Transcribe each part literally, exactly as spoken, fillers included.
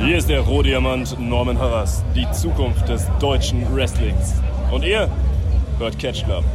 Hier ist der Rohdiamant Norman Harras, die Zukunft des deutschen Wrestlings. Und ihr hört Catch Club.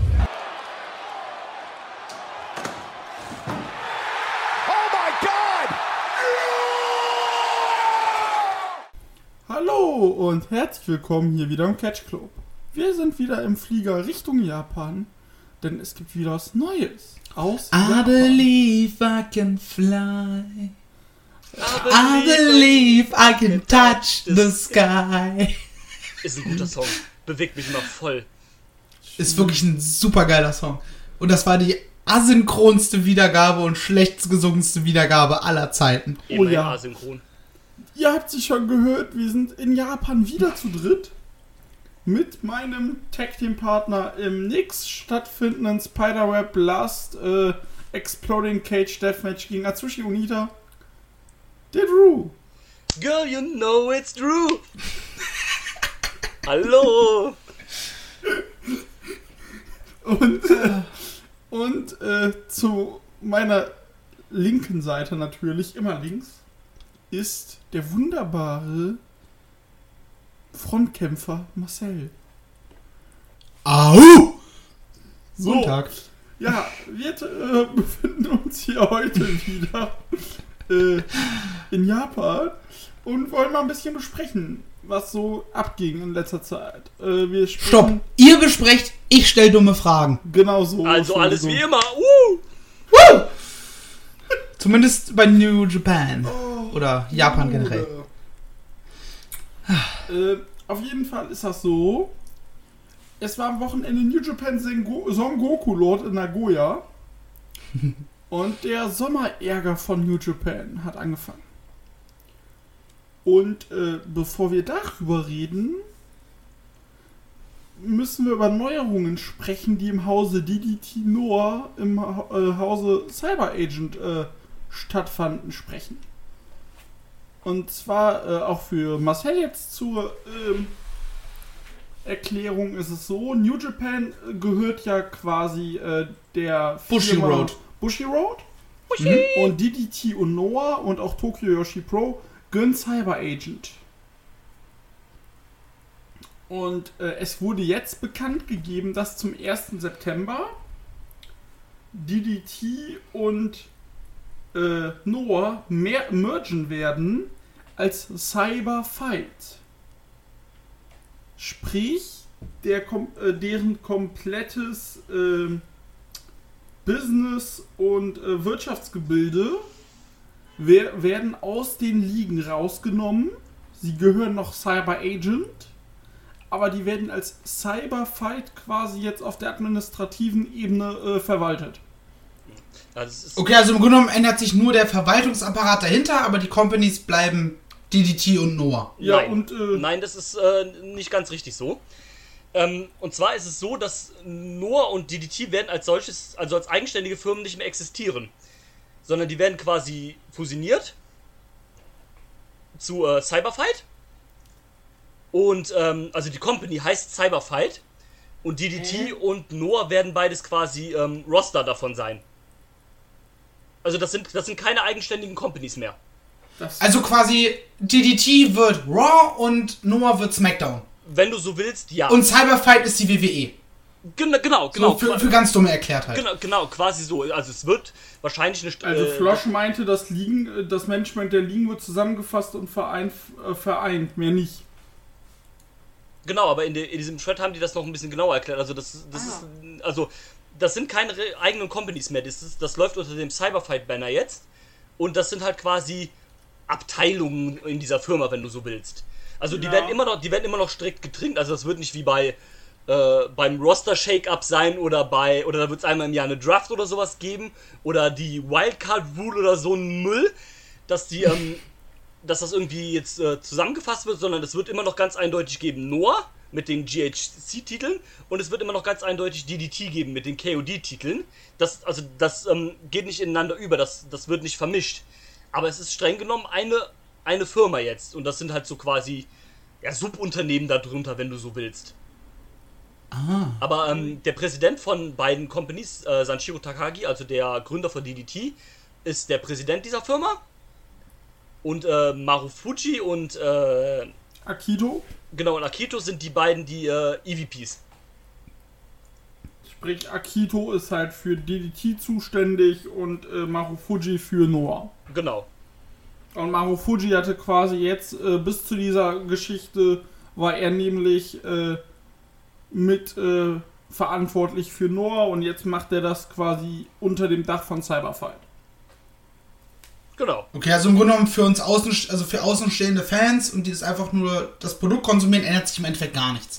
Hallo und herzlich willkommen hier wieder im Catch Club. Wir sind wieder im Flieger Richtung Japan, denn es gibt wieder was Neues aus I Japan. believe I can fly. I believe I can touch the sky. Ist ein guter Song. Bewegt mich immer voll. Ist wirklich ein super geiler Song. Und das war die asynchronste Wiedergabe und schlechtst gesungenste Wiedergabe aller Zeiten. Oh ja. Asynchron. Ihr habt sie schon gehört, wir sind in Japan wieder zu dritt mit meinem Tag-Team-Partner im nächst stattfindenden Spiderweb Blast äh, Exploding Cage Deathmatch gegen Atsushi Onita, der Drew. Girl, you know it's true. Hallo. Und, äh, und äh, zu meiner linken Seite natürlich, immer links, ist der wunderbare Frontkämpfer Marcel. Au! So, Guten Tag. ja, wir äh, befinden uns hier heute wieder äh, in Japan und wollen mal ein bisschen besprechen, was so abging in letzter Zeit. Äh, wir sprechen Stopp! Ihr besprecht, ich stell dumme Fragen. Genau so. Also alles so. wie immer. Uh. Woo! Zumindest bei New Japan. Oh, Oder Japan generell. Äh, auf jeden Fall ist das so. Es war am Wochenende New Japan Sengo- Son Goku Lord in Nagoya. Und der Sommerärger von New Japan hat angefangen. Und äh, bevor wir darüber reden, müssen wir über Neuerungen sprechen, die im Hause D D T Noah, im Ha- äh, Hause Cyber Agent äh, stattfanden, sprechen. Und zwar äh, auch für Marcel jetzt zur ähm, Erklärung ist es so, New Japan gehört ja quasi äh, der Bushi Firma Road. Bushi Road. Mhm. Und D D T und Noah und auch Tokyo Yoshi Pro gehören Cyber Agent. Und äh, es wurde jetzt bekannt gegeben, dass zum ersten September D D T und äh, Noah mehr mergen werden als Cyber Fight. Sprich, der, kom äh, deren komplettes äh, Business- und äh, Wirtschaftsgebilde wer werden aus den Ligen rausgenommen. Sie gehören noch Cyber Agent, aber die werden als Cyber Fight quasi jetzt auf der administrativen Ebene äh, verwaltet. Ja, das ist Okay, also im Grunde genommen ändert sich nur der Verwaltungsapparat dahinter, aber die Companies bleiben D D T und Noah. Ja, Nein. und äh, Nein, das ist äh, nicht ganz richtig so. Ähm, und zwar ist es so, dass Noah und D D T werden als solches, also als eigenständige Firmen nicht mehr existieren. Sondern die werden quasi fusioniert zu äh, Cyberfight. Und, ähm, also die Company heißt Cyberfight. Und D D T und Noah werden beides quasi ähm, Roster davon sein. Also das sind, das sind keine eigenständigen Companies mehr. das Also quasi D D T wird Raw und Noah wird SmackDown. Wenn du so willst, ja. Und Cyberfight ist die W W E. Gen genau, genau. So für, für ganz dumme Erklärtheit. Genau, genau, quasi so. Also es wird wahrscheinlich eine... St- Also äh, Flosch meinte, das, Ligen, das Management der Ligen wird zusammengefasst und vereint, äh, vereint, mehr nicht. Genau, aber in, de, in diesem Thread haben die das noch ein bisschen genauer erklärt. Also das, das Ah. ist... Also das sind keine re- eigenen Companies mehr. Das, ist, das läuft unter dem Cyberfight-Banner jetzt. Und das sind halt quasi Abteilungen in dieser Firma, wenn du so willst. Also die Ja. werden immer noch, die werden immer noch strikt getrennt. Also das wird nicht wie bei äh, beim Roster-Shake-Up sein oder bei, oder da wird es einmal im Jahr eine Draft oder sowas geben oder die Wildcard-Rule oder so ein Müll, dass die, ähm, dass das irgendwie jetzt äh, zusammengefasst wird, sondern es wird immer noch ganz eindeutig geben Noah mit den G H C-Titeln und es wird immer noch ganz eindeutig D D T geben mit den K O D-Titeln. Das, also das ähm, geht nicht ineinander über, das, das wird nicht vermischt. Aber es ist streng genommen eine, eine Firma jetzt und das sind halt so quasi ja, Subunternehmen darunter, wenn du so willst. Ah. Aber ähm, der Präsident von beiden Companies, äh, Sanshiro Takagi, also der Gründer von D D T, ist der Präsident dieser Firma. Und äh, Marufuji und äh, Akito. Genau, und Akito sind die beiden, die äh, E V Ps. Sprich, Akito ist halt für D D T zuständig und äh, Marufuji für Noah. Genau. Und Marufuji hatte quasi jetzt, äh, bis zu dieser Geschichte, war er nämlich äh, mit äh, verantwortlich für Noah und jetzt macht er das quasi unter dem Dach von Cyberfight. Genau. Okay, also im Grunde genommen für uns außen, also für außenstehende Fans und die das einfach nur das Produkt konsumieren, ändert sich im Endeffekt gar nichts.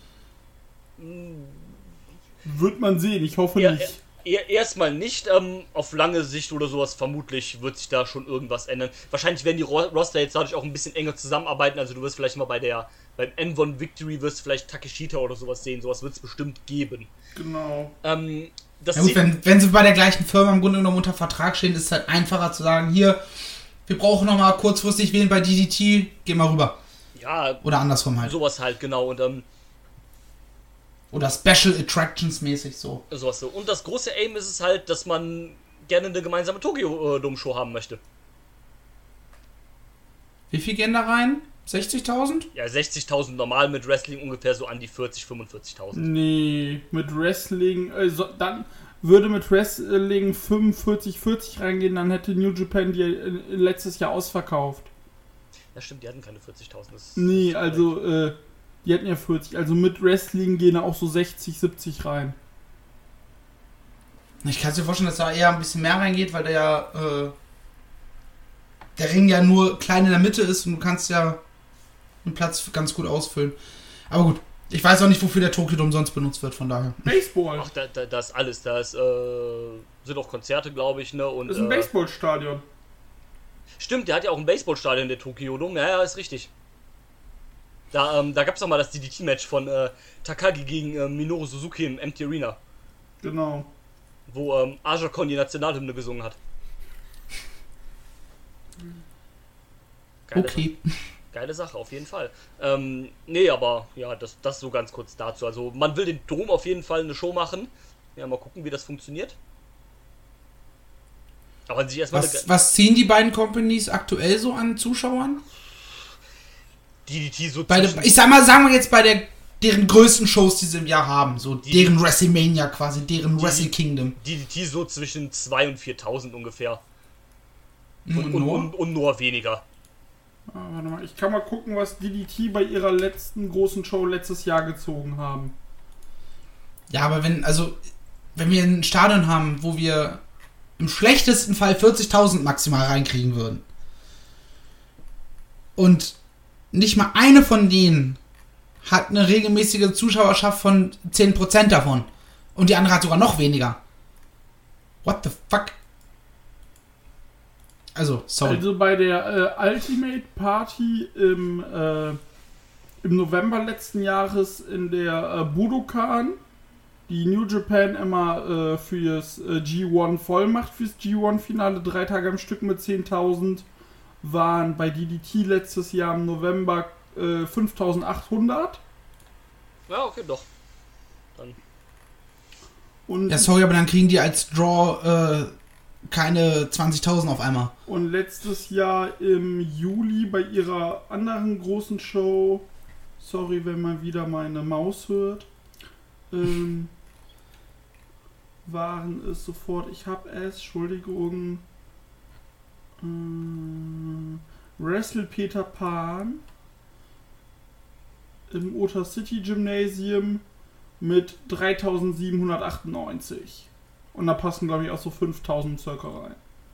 Wird man sehen, ich hoffe Ja, nicht. Er, erstmal nicht, ähm, auf lange Sicht oder sowas vermutlich wird sich da schon irgendwas ändern. Wahrscheinlich werden die Ro- Roster jetzt dadurch auch ein bisschen enger zusammenarbeiten, also du wirst vielleicht mal bei der, beim N eins Victory wirst du vielleicht Takeshita oder sowas sehen, sowas wird es bestimmt geben. Genau. Ähm, das Ja gut, sieht- wenn, wenn sie bei der gleichen Firma im Grunde genommen unter Vertrag stehen, ist es halt einfacher zu sagen, hier, wir brauchen nochmal kurzfristig wen bei D D T, geh mal rüber. ja, Oder andersrum halt. sowas halt, genau, und ähm, Oder Special Attractions mäßig so. sowas so. Und das große Aim ist es halt, dass man gerne eine gemeinsame Tokyo-Dome-Show haben möchte. Wie viel gehen da rein? sechzigtausend? Ja, sechzigtausend normal, mit Wrestling ungefähr so an die vierzig, fünfundvierzigtausend. Nee, mit Wrestling, also dann würde mit Wrestling fünfundvierzig, vierzig reingehen, dann hätte New Japan die äh, letztes Jahr ausverkauft. Ja stimmt, die hatten keine vierzigtausend. Das Nee, ist also, äh, die hatten ja vierzig, also mit Wrestling gehen da auch so sechzig, siebzig rein. Ich kann mir vorstellen, dass da eher ein bisschen mehr reingeht, weil der ja, äh, der Ring ja nur klein in der Mitte ist und du kannst ja den Platz ganz gut ausfüllen. Aber gut, ich weiß auch nicht, wofür der Tokyo Dome sonst benutzt wird, von daher. Baseball. Ach, da, da, da ist alles. Da ist, äh, sind auch Konzerte, glaube ich, ne? Und, Das ist ein äh, Baseballstadion. Stimmt, der hat ja auch ein Baseballstadion, der Tokyo Dome. Ja, ja, ist richtig. Da, ähm, da gab es mal das D D T-Match von äh, Takagi gegen äh, Minoru Suzuki im Empty Arena, Genau. wo ähm, Aja Kong die Nationalhymne gesungen hat. Geile Okay. Sache. Geile Sache, auf jeden Fall. Ähm, nee, aber ja, das, das so ganz kurz dazu. Also man will den Dom auf jeden Fall eine Show machen. Ja, mal gucken, wie das funktioniert. Aber an sich erstmal Was, was ziehen die beiden Companies aktuell so an Zuschauern? D D T so Bei zwischen- der, ich sag mal, sagen wir jetzt bei der deren größten Shows, die sie im Jahr haben. So Die- deren WrestleMania quasi, deren Die- Wrestle Kingdom. D D T so zwischen zweitausend und viertausend ungefähr. Und, Und und, Noah? und, und nur weniger. Ah, warte mal, ich kann mal gucken, was D D T bei ihrer letzten großen Show letztes Jahr gezogen haben. Ja, aber wenn, also, wenn wir ein Stadion haben, wo wir im schlechtesten Fall vierzigtausend maximal reinkriegen würden und nicht mal eine von denen hat eine regelmäßige Zuschauerschaft von zehn Prozent davon und die andere hat sogar noch weniger. What the fuck? Also, sorry. Also bei der äh, Ultimate Party im, äh, im November letzten Jahres in der äh, Budokan, die New Japan immer äh, fürs äh, G eins voll macht, fürs G eins Finale, drei Tage am Stück mit zehntausend, waren bei D D T letztes Jahr im November äh, fünftausendachthundert. Ja, okay, doch. Dann. Und, Ja, sorry, aber dann kriegen die als Draw äh, keine zwanzigtausend auf einmal. und letztes Jahr im Juli bei ihrer anderen großen Show, sorry, wenn man wieder meine Maus hört, ähm, waren es sofort, ich habe es, Entschuldigung, ähm, Wrestle Peter Pan im Ota City Gymnasium mit dreitausendsiebenhundertachtundneunzig. Und da passen, glaube ich, auch so fünftausend circa rein.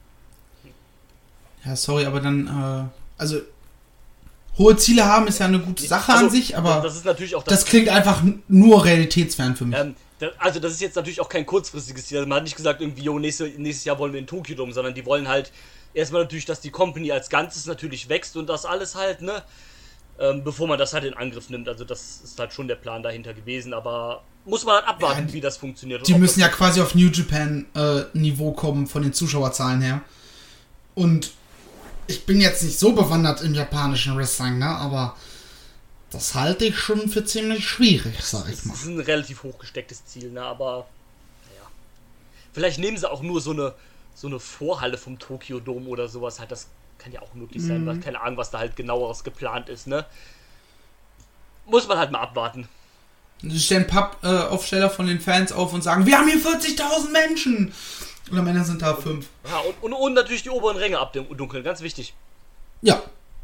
Ja, sorry, aber dann, äh, also, hohe Ziele haben ist ja eine gute Sache Also, an sich, aber das ist natürlich auch das. das klingt einfach n- nur realitätsfern für mich. Ähm, da, also das ist jetzt natürlich auch kein kurzfristiges Ziel. Also man hat nicht gesagt, irgendwie, jo, nächste, nächstes Jahr wollen wir in Tokyo Dome, sondern die wollen halt erstmal natürlich, dass die Company als Ganzes natürlich wächst und das alles halt, ne? Ähm, bevor man das halt in Angriff nimmt. Also das ist halt schon der Plan dahinter gewesen, aber muss man halt abwarten, Ja, die- wie das funktioniert. Und Die ob müssen das, ja quasi auf New Japan äh, Niveau kommen von den Zuschauerzahlen her. Und ich bin jetzt nicht so bewandert im japanischen Wrestling, ne? Aber das halte ich schon für ziemlich schwierig, sag ich Das mal. ist ein relativ hochgestecktes Ziel, ne? Aber naja. Vielleicht nehmen sie auch nur so eine so eine Vorhalle vom Tokyo Dome oder sowas halt. Das kann ja auch möglich sein, mhm. weil keine Ahnung, was da halt genaueres geplant ist, ne? Muss man halt mal abwarten. Sie stellen Pappaufsteller von den Fans auf und sagen, wir haben hier vierzigtausend Menschen. Und am Ende sind da fünf. Ja, und, und, und natürlich die oberen Ränge abdunkeln, ganz wichtig. Ja.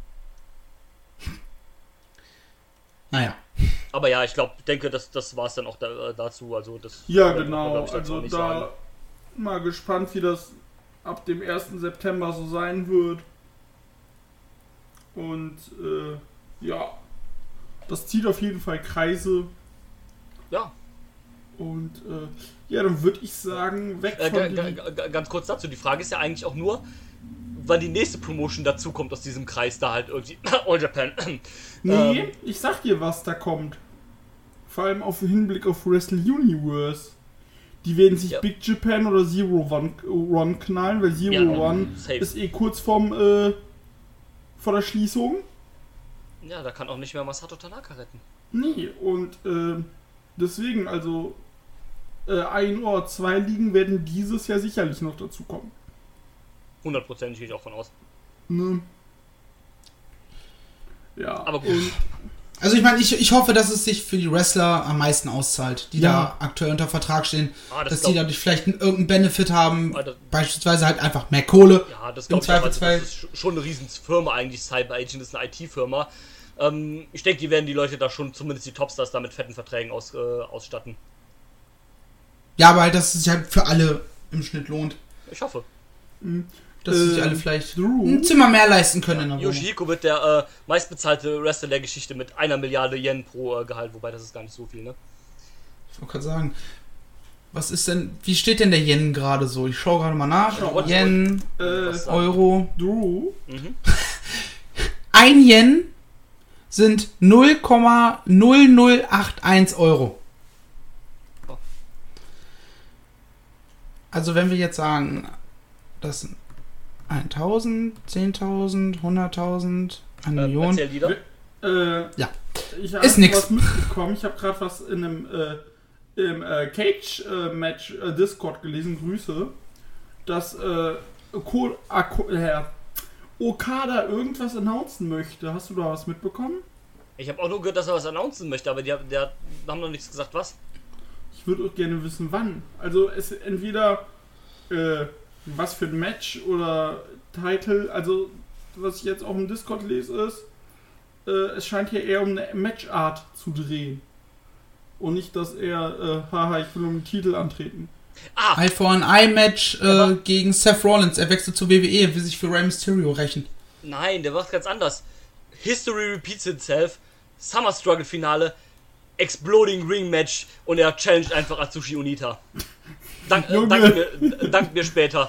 Naja. Aber ja, ich glaube, denke, das, das war es dann auch da, dazu. Also das ja, genau. Ich, also da sagen. Mal gespannt, wie das ab dem ersten September so sein wird. Und äh, ja, das zieht auf jeden Fall Kreise. Ja. Und äh, ja, dann würde ich sagen, weg äh, von g- g- Ganz kurz dazu, die Frage ist ja eigentlich auch nur, wann die nächste Promotion dazu kommt aus diesem Kreis da halt irgendwie. All Japan. Nee, ähm, ich sag dir, was da kommt. Vor allem auf Hinblick auf Wrestle Universe. Die werden sich ja. Big Japan oder Zero One, One knallen, weil Zero ja, One safe. Ist eh kurz vorm, äh, vor der Schließung. Ja, da kann auch nicht mehr Masato Tanaka retten. Nee, und äh, deswegen, also äh, ein oder zwei Ligen werden dieses Jahr sicherlich noch dazu kommen. hundertprozentig gehe ich auch von aus. Ne. Ja, aber gut. Und also ich meine, ich, ich hoffe, dass es sich für die Wrestler am meisten auszahlt, die ja. da aktuell unter Vertrag stehen, ah, das dass die dadurch vielleicht irgendeinen Benefit haben, ah, beispielsweise halt einfach mehr Kohle. Ja, das glaube ich auch, also das ist schon eine riesen Firma eigentlich, Cyber Agent ist eine I T-Firma. Ähm, ich denke, die werden die Leute da schon, zumindest die Topstars, da mit fetten Verträgen aus, äh, ausstatten. Ja, aber halt, dass es sich halt für alle im Schnitt lohnt. Ich hoffe. Mhm. Dass äh, sich alle vielleicht Drew. ein Zimmer mehr leisten können. Ja, Yoshihiko wird der äh, meistbezahlte Wrestler der Geschichte mit einer Milliarde Yen pro äh, Gehalt, wobei das ist gar nicht so viel, ne? Ich wollte gerade sagen, was ist denn, wie steht denn der Yen gerade so? Ich schaue gerade mal nach. Ja, Yen, äh, Euro. Drew. Mhm. Ein Yen sind null Komma null null acht eins Euro. Oh. Also wenn wir jetzt sagen, das sind tausend, zehntausend, hunderttausend, eine äh, Million. Äh, ja, ich ist nix. Was mitbekommen. Ich habe gerade was in einem äh, im äh, Cage-Match äh, Discord gelesen, Grüße, dass äh, Ko- Ako- äh, Okada irgendwas announcen möchte. Hast du da was mitbekommen? Ich habe auch nur gehört, dass er was announcen möchte, aber die, die haben noch nichts gesagt, was? Ich würde auch gerne wissen, wann. Also es entweder äh, was für ein Match oder Title, also was ich jetzt auch im Discord lese ist, äh, es scheint hier eher um eine Matchart zu drehen. Und nicht, dass er, äh, haha, ich will um den Titel antreten. Ah! Halt vor ein I-Match äh, gegen Seth Rollins, er wechselt zur W W E, will sich für Rey Mysterio rächen. Nein, der macht ganz anders. History repeats itself, Summer Struggle Finale, Exploding Ring Match und er challenged einfach Atsushi Onita. Dank, äh, dank, mir, dank mir später.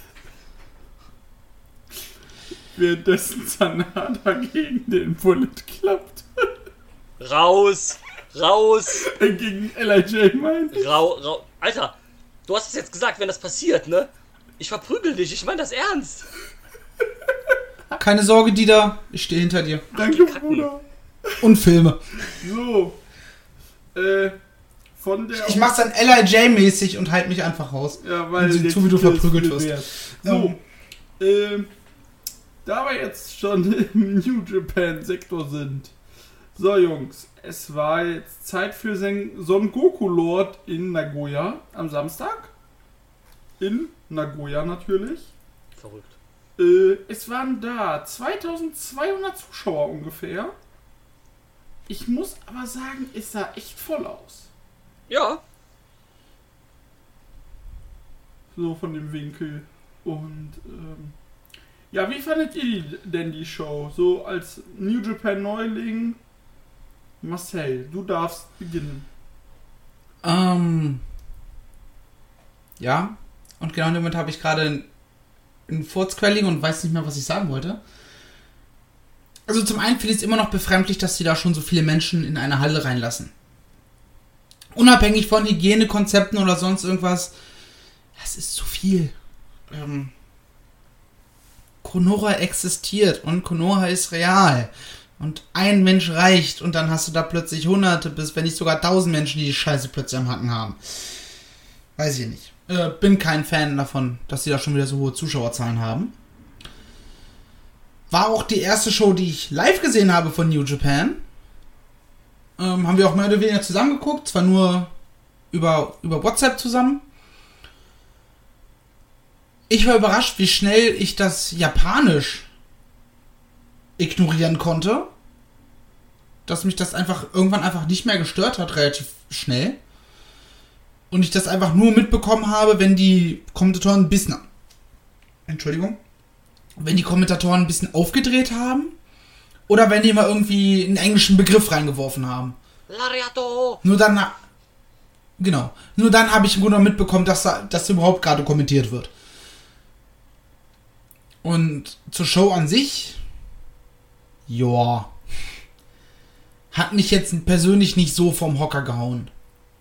Währenddessen Sanada gegen den Bullet klappt. Raus! Raus! Gegen L I J meint. Rau, rau. Alter, du hast es jetzt gesagt, wenn das passiert, ne? Ich verprügel dich, ich meine das ernst. Keine Sorge, Dieter, ich stehe hinter dir. Danke, Bruder. Und Filme. So. Äh, von der... Ich mach's dann L I J-mäßig und halt mich einfach raus. Ja, weil... Und sieh zu, wie du verprügelt wirst. So. Ähm, da wir jetzt schon im New Japan-Sektor sind. So, Jungs. Es war jetzt Zeit für Son Goku Lord in Nagoya am Samstag. In Nagoya natürlich. Verrückt. Äh, es waren da zweitausendzweihundert Zuschauer ungefähr. Ich muss aber sagen, es sah echt voll aus. Ja. So von dem Winkel. Und ähm, ja, wie fandet ihr die, denn die Show? So als New Japan Neuling. Marcel, du darfst beginnen. Ähm. Ja. Und genau in dem Moment habe ich gerade einen Furzquelling und weiß nicht mehr, was ich sagen wollte. Also zum einen finde ich es immer noch befremdlich, dass sie da schon so viele Menschen in eine Halle reinlassen. Unabhängig von Hygienekonzepten oder sonst irgendwas. Das ist zu viel. Ähm, Konoha existiert und Konoha ist real. Und ein Mensch reicht und dann hast du da plötzlich hunderte bis, wenn nicht sogar tausend Menschen, die die Scheiße plötzlich am Hacken haben. Weiß ich nicht. Äh, bin kein Fan davon, dass sie da schon wieder so hohe Zuschauerzahlen haben. War auch die erste Show, die ich live gesehen habe von New Japan. Ähm, haben wir auch mehr oder weniger zusammengeguckt, zwar nur über, über WhatsApp zusammen. Ich war überrascht, wie schnell ich das Japanisch ignorieren konnte. Dass mich das einfach irgendwann einfach nicht mehr gestört hat, relativ schnell. Und ich das einfach nur mitbekommen habe, wenn die Kommentatoren ein bisschen... Entschuldigung. Wenn die Kommentatoren ein bisschen aufgedreht haben. Oder wenn die mal irgendwie einen englischen Begriff reingeworfen haben. Lariato! Nur dann... Genau. Nur dann habe ich im Grunde genommen mitbekommen, dass da, dass überhaupt gerade kommentiert wird. Und zur Show an sich... Joa. Hat mich jetzt persönlich nicht so vom Hocker gehauen.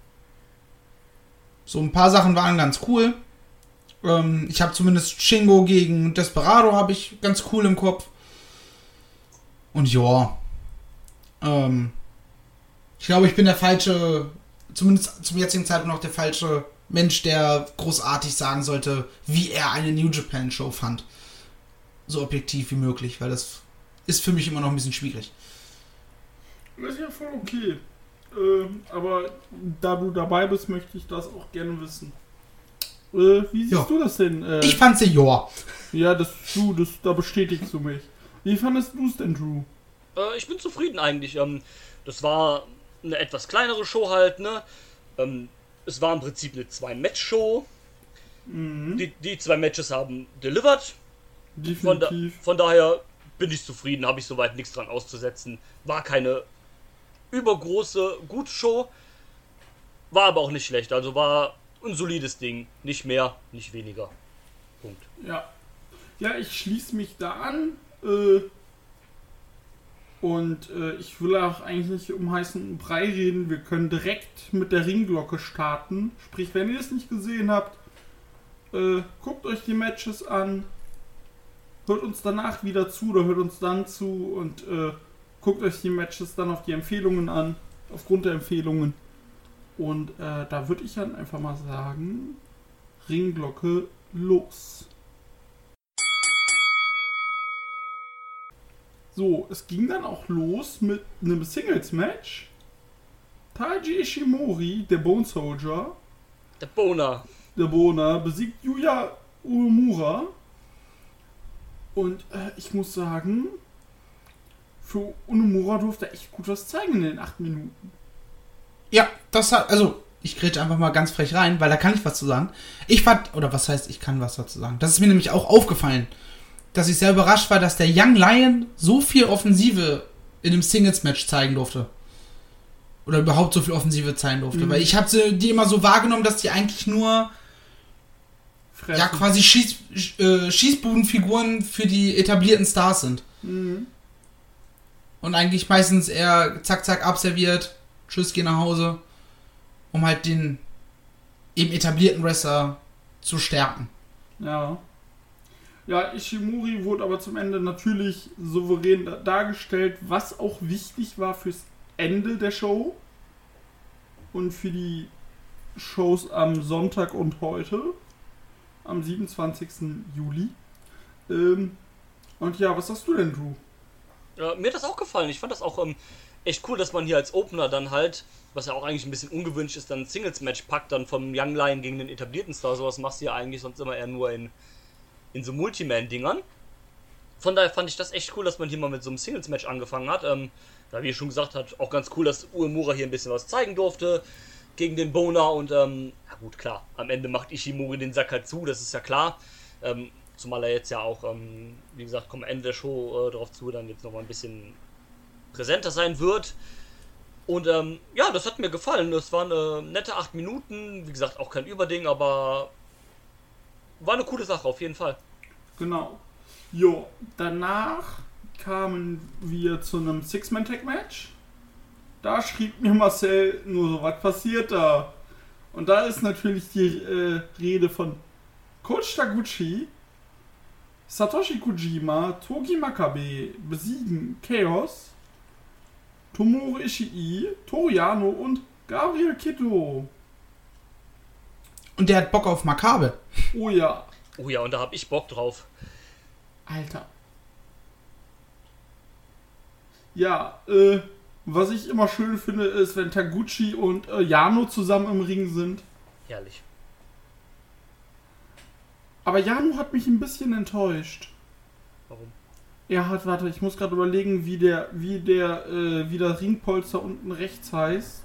So ein paar Sachen waren ganz cool. Ähm, ich habe zumindest Shingo gegen Desperado habe ich ganz cool im Kopf. Und ja. Ähm, ich glaube, ich bin der falsche, zumindest zum jetzigen Zeitpunkt noch der falsche Mensch, der großartig sagen sollte, wie er eine New Japan Show fand. So objektiv wie möglich, weil das ist für mich immer noch ein bisschen schwierig. Das ist ja voll okay. Äh, aber da du dabei bist, möchte ich das auch gerne wissen. Äh, wie siehst ja. du das denn? Äh, ich fand sie ja. Ja, das du, das, da bestätigst du mich. Wie fandest du es denn, Drew? Äh, ich bin zufrieden eigentlich. Ähm, das war eine etwas kleinere Show halt, ne? Ähm, es war im Prinzip eine Zwei-Match-Show. Mhm. Die, die zwei Matches haben delivered. Definitiv. Von, da, von daher bin ich zufrieden, habe ich soweit nichts dran auszusetzen. War keine übergroße, gute Show. War aber auch nicht schlecht. Also war ein solides Ding. Nicht mehr, nicht weniger. Punkt. Ja. Ja, ich schließe mich da an. Äh, und äh, ich will auch eigentlich nicht um heißen Brei reden. Wir können direkt mit der Ringglocke starten. Sprich, wenn ihr es nicht gesehen habt, äh, guckt euch die Matches an. Hört uns danach wieder zu oder hört uns dann zu und äh, guckt euch die Matches dann auf die Empfehlungen an. Aufgrund der Empfehlungen. Und äh, da würde ich dann einfach mal sagen, Ringglocke los. So, es ging dann auch los mit einem Singles-Match. Taiji Ishimori, der Bone Soldier, Der Boner. der Boner, besiegt Yuya Uemura. Und äh, ich muss sagen, für Uemura durfte er echt gut was zeigen in den acht Minuten. Ja, das hat, also, ich grätsche einfach mal ganz frech rein, weil da kann ich was zu sagen. Ich fand, oder was heißt, ich kann was dazu sagen. Das ist mir nämlich auch aufgefallen, dass ich sehr überrascht war, dass der Young Lion so viel Offensive in dem Singles-Match zeigen durfte. Oder überhaupt so viel Offensive zeigen durfte. Mhm. Weil ich habe die immer so wahrgenommen, dass die eigentlich nur Fressen. ja quasi Schieß, äh, Schießbudenfiguren für die etablierten Stars sind. Mhm. Und eigentlich meistens eher zack, zack, abserviert, tschüss, geh nach Hause, um halt den eben etablierten Wrestler zu stärken. Ja. Ja, Ishimori wurde aber zum Ende natürlich souverän da- dargestellt, was auch wichtig war fürs Ende der Show und für die Shows am Sonntag und heute, am siebenundzwanzigsten Juli. Ähm, und ja, was sagst du denn, Drew? Ja, mir hat das auch gefallen. Ich fand das auch ähm, echt cool, dass man hier als Opener dann halt, was ja auch eigentlich ein bisschen ungewünscht ist, dann ein Singles-Match packt, dann vom Young Lion gegen den etablierten Star. Sowas machst du ja eigentlich sonst immer eher nur in, in so Multiman-Dingern. Von daher fand ich das echt cool, dass man hier mal mit so einem Singles-Match angefangen hat. Ähm, ja, wie ich schon gesagt habe, auch ganz cool, dass Uemura hier ein bisschen was zeigen durfte gegen den Boner. Und, ähm, ja gut, klar, am Ende macht Ishimori den Sack halt zu, das ist ja klar. Ähm, zumal er jetzt ja auch, ähm, wie gesagt, kommt am Ende der Show äh, darauf zu, dann jetzt nochmal ein bisschen präsenter sein wird. Und ähm, ja, das hat mir gefallen. Das waren äh, nette acht Minuten. Wie gesagt, auch kein Überding, aber war eine coole Sache, auf jeden Fall. Genau. Jo, danach kamen wir zu einem Six-Man-Tag-Match. Da schrieb mir Marcel nur so, was passiert da? Und da ist natürlich die äh, Rede von Coach Taguchi, Satoshi Kojima, Togi Makabe besiegen Chaos, Tomohiro Ishii, Toriano und Gabriel Kido. Und der hat Bock auf Makabe. Oh ja, Oh ja, und da hab ich Bock drauf. Alter. Ja, äh, was ich immer schön finde, ist, wenn Taguchi und äh, Yano zusammen im Ring sind. Herrlich. Aber Yano hat mich ein bisschen enttäuscht. Warum? Er hat, warte, ich muss gerade überlegen, wie der, wie der, äh, wie der Ringpolster unten rechts heißt.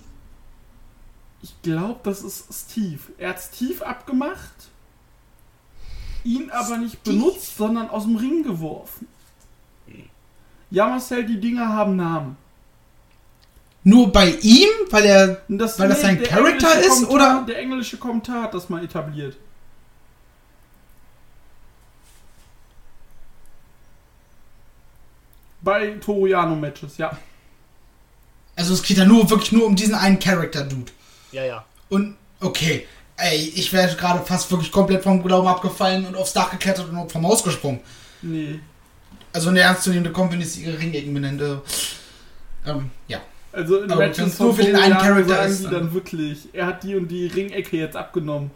Ich glaube, das ist Steve. Er hat Steve abgemacht, ihn aber nicht Steve? benutzt, sondern aus dem Ring geworfen. Ja, Marcel, die Dinger haben Namen. Nur bei ihm? Weil er. Das, weil das sein der Charakter englische ist, Kommentar, oder? Der englische Kommentar hat das mal etabliert. Bei Toru Yano-Matches, ja. Also es geht ja nur wirklich nur um diesen einen Charakter-Dude. Ja, ja. Und, okay. Ey, ich wäre gerade fast wirklich komplett vom Glauben abgefallen und aufs Dach geklettert und vom Haus gesprungen. Nee. Also eine ernstzunehmende Company ist ihre Ringecken benennt. Ähm, ja. Also in Aber Matches wenn's von nur für den Toru einen Yano Charakter sagen ist, die dann- dann wirklich, er hat die und die Ringecke jetzt abgenommen.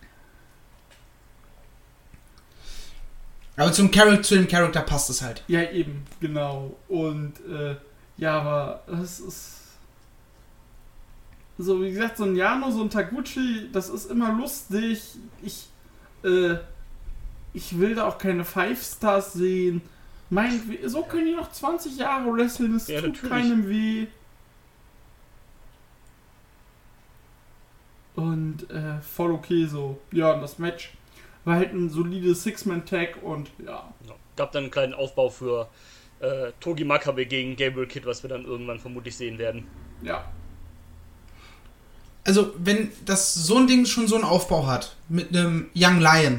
Aber zum Charakter, zu dem Charakter passt es halt. Ja, eben, genau. Und, äh, ja, aber das ist... So, wie gesagt, so ein Yano, so ein Taguchi, das ist immer lustig. Ich, äh, ich will da auch keine Five Stars sehen. Mein, so können die noch zwanzig Jahre wresteln, es Ja, tut natürlich. keinem weh. Und, äh, voll okay so. Ja, und das Match war halt ein solides Six-Man-Tag und, ja. Ja. Gab dann einen kleinen Aufbau für äh, Togi Makabe gegen Gabriel Kidd, was wir dann irgendwann vermutlich sehen werden. Ja. Also, wenn das so ein Ding schon so einen Aufbau hat, mit einem Young Lion,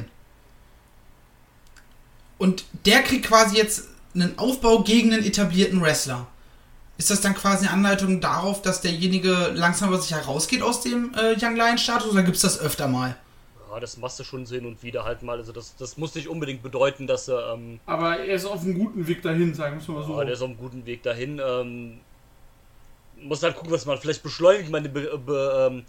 und der kriegt quasi jetzt einen Aufbau gegen einen etablierten Wrestler, ist das dann quasi eine Anleitung darauf, dass derjenige langsam aus sich herausgeht aus dem äh, Young Lion-Status, oder gibt es das öfter mal? Ja, das machst du schon hin und wieder halt mal. Also das, das muss nicht unbedingt bedeuten, dass er, ähm, Aber er ist auf einem guten Weg dahin, sagen wir mal so. ja, der ist auf einem guten Weg dahin. Ähm, muss halt gucken, was man vielleicht beschleunigt man den, be, be, ähm,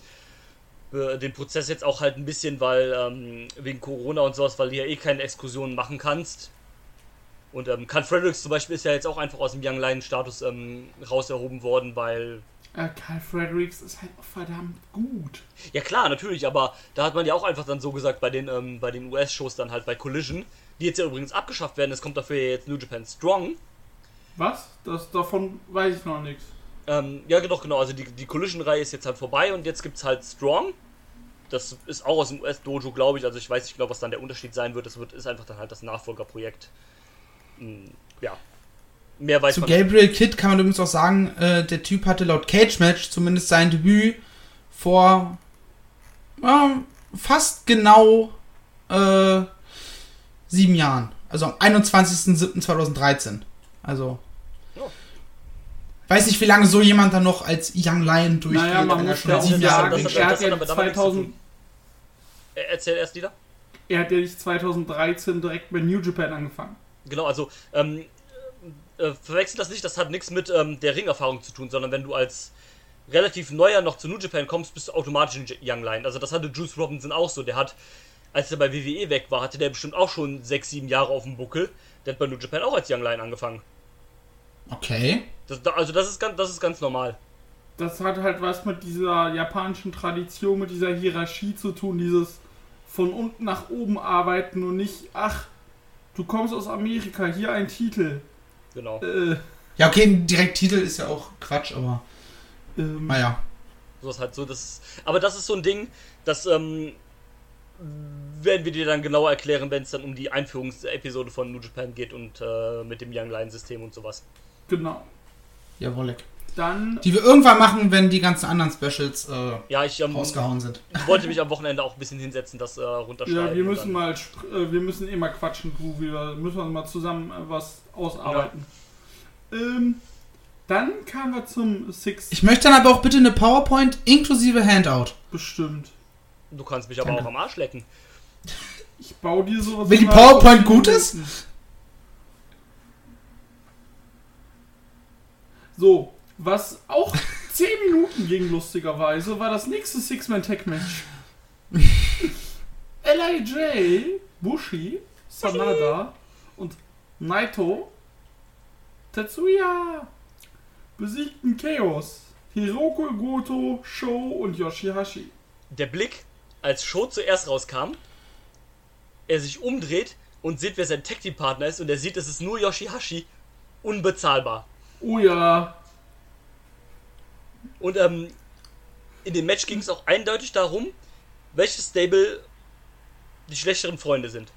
be, den Prozess jetzt auch halt ein bisschen, weil ähm, wegen Corona und sowas, weil du ja eh keine Exkursionen machen kannst. Und ähm, Carl Fredericks zum Beispiel ist ja jetzt auch einfach aus dem Young Lion Status ähm, rauserhoben worden, weil Äh, Carl Fredericks ist halt auch verdammt gut. ja klar, natürlich, aber da hat man ja auch einfach dann so gesagt bei den, ähm, bei den U S-Shows dann halt bei Collision, die jetzt ja übrigens abgeschafft werden, es kommt dafür ja jetzt New Japan Strong. Was? Das, davon weiß ich noch nichts. Ähm, ja doch, genau, also die, die Collision-Reihe ist jetzt halt vorbei und jetzt gibt's halt Strong. Das ist auch aus dem U S-Dojo, glaube ich, also ich weiß nicht genau, was dann der Unterschied sein wird, das wird, ist einfach dann halt das Nachfolgerprojekt. Hm, ja. Mehr weiß Zu man Gabriel Kidd kann man übrigens auch sagen, äh, der Typ hatte laut Cage Match zumindest sein Debüt vor ähm, fast genau äh, sieben Jahren. Also am einundzwanzigsten siebten zweitausenddreizehn. Also Ja. weiß nicht, wie lange so jemand dann noch als Young Lion durchgeht. Naja, man wenn er muss schon ja auch sieben das- Jahre das- sagen, das- drin er das hat hat ja aber damit nichts zu zweitausend, tun. Äh, Erzähl erst wieder. er hat ja nicht zweitausenddreizehn direkt bei New Japan angefangen. Genau, also ähm, äh, verwechsel das nicht, das hat nichts mit ähm, der Ringerfahrung zu tun, sondern wenn du als relativ neuer noch zu New Japan kommst, bist du automatisch ein Young Lion. Also das hatte Juice Robinson auch so. Der hat, als er bei W W E weg war, hatte der bestimmt auch schon sechs, sieben Jahre auf dem Buckel. Der hat bei New Japan auch als Young Lion angefangen. Okay. Das, also das ist ganz, das ist ganz normal. Das hat halt was mit dieser japanischen Tradition, mit dieser Hierarchie zu tun, dieses von unten nach oben arbeiten und nicht, ach, du kommst aus Amerika, hier ein Titel. Genau. Äh, Ja, okay, ein Direkttitel ist ja auch Quatsch, aber ähm, naja. So ist halt so. Das, aber das ist so ein Ding, das ähm, werden wir dir dann genauer erklären, wenn es dann um die Einführungsepisode von New Japan geht und äh, mit dem Young Lion System und sowas. genau. Jawohl. Dann, Die wir irgendwann machen, wenn die ganzen anderen Specials äh, Ja, ich ähm, rausgehauen sind. wollte mich am Wochenende auch ein bisschen hinsetzen, das äh, runterschreiben. ja, wir und müssen dann- mal, sp- äh, wir müssen eh mal quatschen, du, wir müssen wir mal zusammen äh, was ausarbeiten. Ähm, dann kamen wir zum Six, Ich möchte dann aber auch bitte eine PowerPoint inklusive Handout. bestimmt. Du kannst mich aber Danke. auch am Arsch lecken. Ich baue dir sowas. Wenn die immer PowerPoint auf gut die ist? Minuten. So, was auch zehn Minuten ging, lustigerweise, war das nächste Six-Man-Tag-Match. L I J, Bushi, Sanada und Naito, Tetsuya besiegten Chaos, Hiroko Goto, Sho und Yoshihashi. Der Blick, als Sho zuerst rauskam, er sich umdreht und sieht, wer sein Tag-Team-Partner ist, und er sieht, es ist nur Yoshihashi. Unbezahlbar. Oh ja. Und ähm, in dem Match ging es auch eindeutig darum, welches Stable die schlechteren Freunde sind.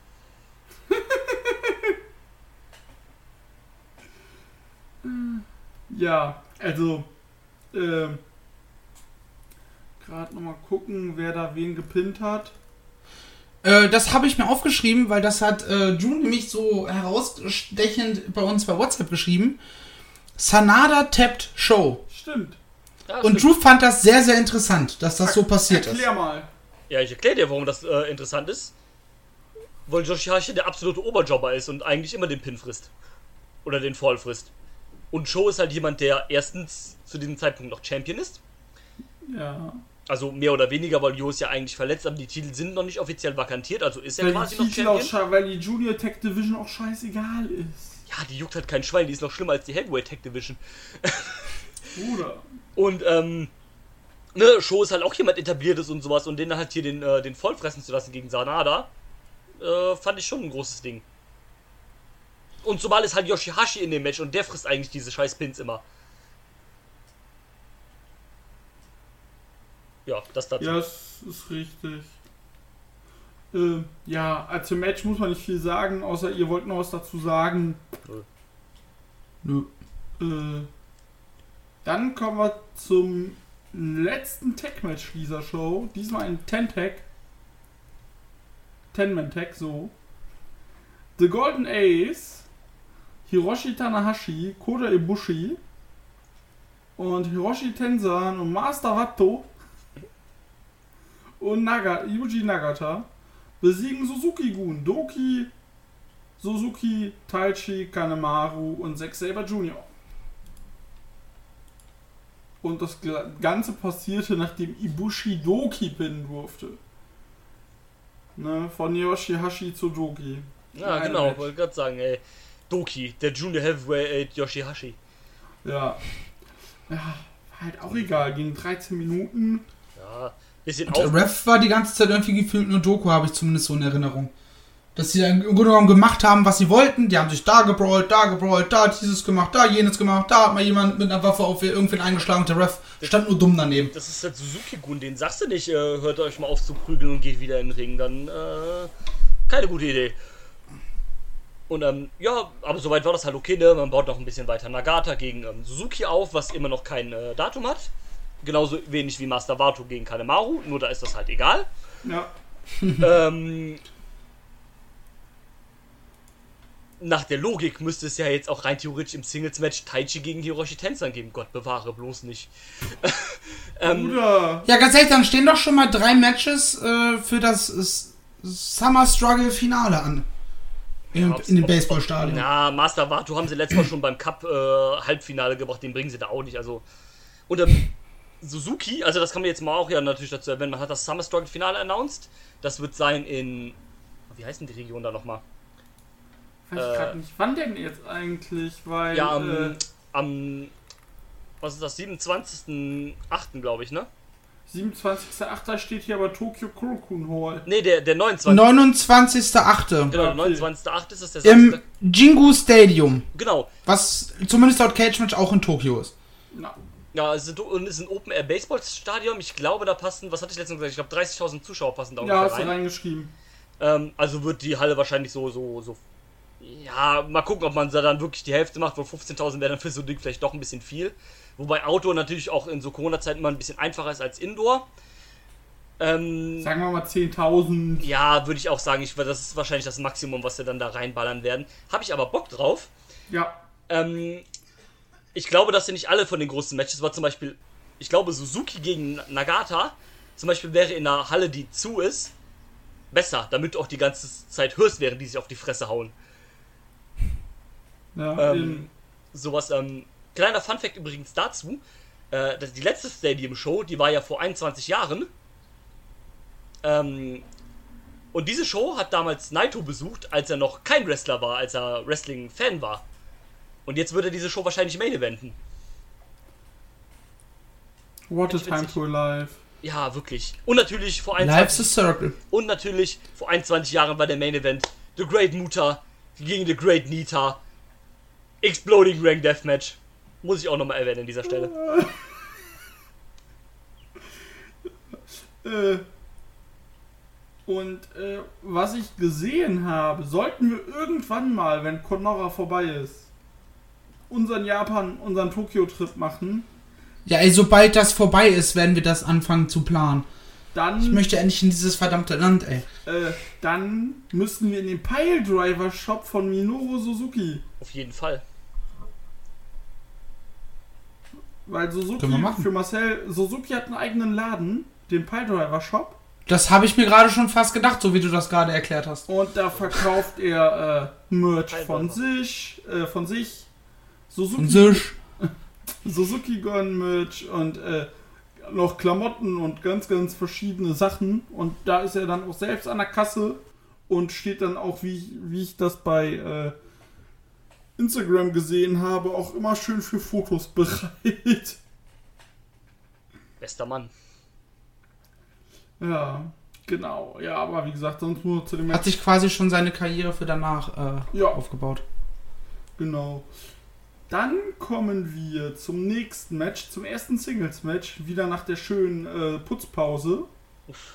Ja, also, ähm, gerade nochmal gucken, wer da wen gepinnt hat. Äh, das habe ich mir aufgeschrieben, weil das hat äh, June nämlich so herausstechend bei uns bei WhatsApp geschrieben. Sanada tappt Show. Stimmt. Ja, Und stimmt. Drew fand das sehr, sehr interessant, dass das so passiert ist. Erklär mal. Ja, ich erkläre dir, warum das äh, interessant ist. Weil Yoshihashi der absolute Oberjobber ist und eigentlich immer den Pin frisst. Oder den Fall frisst. Und Sho ist halt jemand, der erstens zu diesem Zeitpunkt noch Champion ist. Ja. Also mehr oder weniger, weil Jo ist ja eigentlich verletzt, aber die Titel sind noch nicht offiziell vakantiert, also ist er Weil quasi die, noch Titel auch Champion. sche- weil die Junior Tech Division auch scheißegal ist. Ja, die juckt halt kein Schwein, die ist noch schlimmer als die Heavyweight Tag Division. Bruder. Und, ähm, ne, Sho ist halt auch jemand etabliertes und sowas, und den halt hier den, äh, den vollfressen zu lassen gegen Sanada, äh, fand ich schon ein großes Ding. Und zumal ist halt Yoshihashi in dem Match und der frisst eigentlich diese scheiß Pins immer. Ja, das dazu. Ja, das ist richtig. Äh, ja, als zum Match muss man nicht viel sagen, außer ihr wollt noch was dazu sagen. Nö. Äh, dann kommen wir zum letzten Tag-Match dieser Show. Diesmal ein ten-Tag. ten-Man-Tag, so. The Golden Ace, Hiroshi Tanahashi, Kota Ibushi und Hiroshi Tenzan und Master Wato und Naga, Yuji Nagata besiegen Suzuki-Gun, Doki, Suzuki, Taichi, Kanemaru und Zack Sabre Junior Und das Gla- Ganze passierte, nachdem Ibushi Doki pinnen durfte. Ne, von Yoshihashi zu Doki. Ja, Ein genau, Match. wollte gerade sagen, ey. Doki, der Junior Heavyweight Yoshihashi. Ja. Ja, war halt auch egal. Ging dreizehn Minuten. Ja, bisschen Und der auf. Ref war die ganze Zeit irgendwie gefühlt nur Doku, habe ich zumindest so in Erinnerung. Dass sie ja im Grunde genommen gemacht haben, was sie wollten. Die haben sich da gebrawlt, da gebrawlt, da dieses gemacht, da jenes gemacht, da hat mal jemand mit einer Waffe auf irgendwen eingeschlagen und der Ref stand nur dumm daneben. Das ist halt Suzuki-Gun, den sagst du nicht, äh, hört euch mal auf zu prügeln und geht wieder in den Ring. Dann, äh, keine gute Idee. Und, ähm, ja, aber soweit war das halt okay, ne? Man baut noch ein bisschen weiter Nagata gegen ähm, Suzuki auf, was immer noch kein äh, Datum hat. Genauso wenig wie Master Wato gegen Kanemaru, nur da ist das halt egal. Ja. ähm, nach der Logik müsste es ja jetzt auch rein theoretisch im Singles-Match Taichi gegen Hiroshi Tenzan geben. Gott bewahre, bloß nicht. ähm, Bruder. Ja, ganz ehrlich, dann stehen doch schon mal drei Matches äh, für das S- Summer Struggle Finale an. In, Ja, ob's- in dem ob's- Baseballstadion. Na, Master Wato haben sie letztes Mal schon beim Cup äh, Halbfinale gebracht, den bringen sie da auch nicht. Also. Und ähm, Suzuki, also das kann man jetzt mal auch ja natürlich dazu erwähnen, man hat das Summer Struggle Finale announced. Das wird sein in. Wie heißt denn die Region da nochmal? Weiß ich Äh, gerade nicht. Wann denn jetzt eigentlich? Weil. Ja, am. äh, am was ist das? siebenundzwanzigsten achten glaube ich, ne? siebenundzwanzigster achter steht hier aber Tokyo Kurokun Hall. Ne, der, der neunundzwanzigste neunundzwanzigster achte Genau, der Okay. neunundzwanzigste achte ist das der Im Samstag. Jingu Stadium. Genau. Was zumindest laut Cage Match auch in Tokio ist. Na, Ja, es ist, und es ist ein Open-Air-Baseball-Stadion. Ich glaube, da passen, was hatte ich letztens gesagt? Ich glaube, dreißigtausend Zuschauer passen da ja, ungefähr hast du rein. reingeschrieben. Ähm, also wird die Halle wahrscheinlich so, so, so. Ja, mal gucken, ob man da dann wirklich die Hälfte macht, weil fünfzehntausend wäre dann für so ein Ding vielleicht doch ein bisschen viel. Wobei Outdoor natürlich auch in so Corona-Zeiten immer ein bisschen einfacher ist als Indoor. Ähm, Sagen wir mal zehntausend. ja, würde ich auch sagen, ich, das ist wahrscheinlich das Maximum, was wir dann da reinballern werden. Habe ich aber Bock drauf. Ja. Ähm, ich glaube, dass sie nicht alle von den großen Matches war. Zum Beispiel, ich glaube, Suzuki gegen Nagata zum Beispiel wäre in einer Halle, die zu ist, besser, damit du auch die ganze Zeit hörst, während die sich auf die Fresse hauen. Ja, Ähm, sowas, ähm, kleiner Funfact übrigens dazu, äh, das- die letzte Stadium-Show, die war ja vor einundzwanzig Jahren. Ähm, und diese Show hat damals Naito besucht, als er noch kein Wrestler war, als er Wrestling-Fan war. Und jetzt würde er diese Show wahrscheinlich Main Eventen. What a Echt time witzig. to alive. Ja, wirklich. Und natürlich vor Life's a einundzwanzig, circle. und natürlich vor einundzwanzig Jahren war der Main Event The Great Muta gegen The Great Nita. Exploding Rank Deathmatch. Muss ich auch nochmal erwähnen an dieser Stelle. Äh, und äh, was ich gesehen habe, sollten wir irgendwann mal, wenn Conora vorbei ist, unseren Japan, unseren Tokio-Trip machen, Ja, ey, sobald das vorbei ist, werden wir das anfangen zu planen. Ich dann, möchte endlich in dieses verdammte Land, ey. äh, dann müssen wir in den Piledriver-Shop von Minoru Suzuki. Auf jeden Fall. Weil Suzuki, Können wir machen. für Marcel, Suzuki hat einen eigenen Laden, den Piledriver-Shop. Das habe ich mir gerade schon fast gedacht, so wie du das gerade erklärt hast. Und da verkauft er äh, Merch von Piledriver. sich, äh, von sich, Suzuki, Und Sisch. Suzuki Gun Merch und äh, noch Klamotten und ganz, ganz verschiedene Sachen. Und da ist er dann auch selbst an der Kasse und steht dann auch, wie, wie ich das bei äh, Instagram gesehen habe, auch immer schön für Fotos bereit. Bester Mann. Ja, genau. Ja, aber wie gesagt, sonst nur zu dem Hat sich quasi schon seine Karriere für danach äh, Ja. aufgebaut. Genau. Dann kommen wir zum nächsten Match, zum ersten Singles-Match, wieder nach der schönen äh, Putzpause. Uff.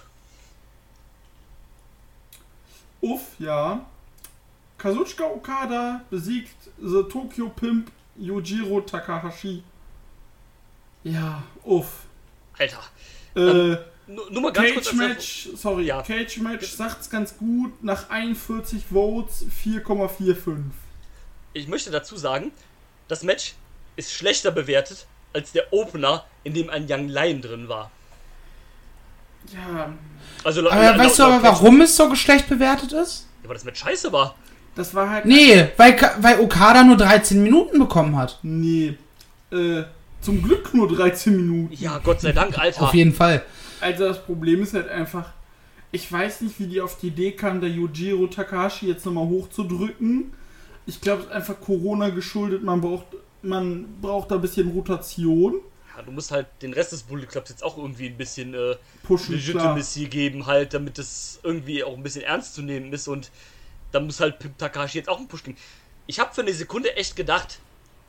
Uff, ja. Kazuchika Okada besiegt The Tokyo Pimp Yujiro Takahashi. Ja, uff. Alter. Äh, Nur, nur mal ganz kurz. als Cage-Match, sorry, Ja. Cage-Match sagt's ganz gut, nach einundvierzig Votes vier Komma fünfundvierzig. Ich möchte dazu sagen, das Match ist schlechter bewertet als der Opener, in dem ein Young Lion drin war. Ja, Also laut- Aber laut- weißt du laut aber, Cage- warum es so schlecht bewertet ist? Ja, weil das Match scheiße war. das war halt... Nee, weil, Ka- weil Okada nur dreizehn Minuten bekommen hat. Nee. Äh, zum Glück nur dreizehn Minuten. Ja, Gott sei Dank, Alter. Auf jeden Fall. Also das Problem ist halt einfach, ich weiß nicht, wie die auf die Idee kamen, der Yujiro Takahashi jetzt nochmal hochzudrücken. Ich glaube, es ist einfach Corona geschuldet, man braucht, man braucht da ein bisschen Rotation. Ja, du musst halt den Rest des Bullet Clubs jetzt auch irgendwie ein bisschen äh, Pushen, klar. Legitimacy geben, halt, damit es irgendwie auch ein bisschen ernst zu nehmen ist, und dann muss halt Pimp Takahashi jetzt auch einen Push geben. Ich habe für eine Sekunde echt gedacht,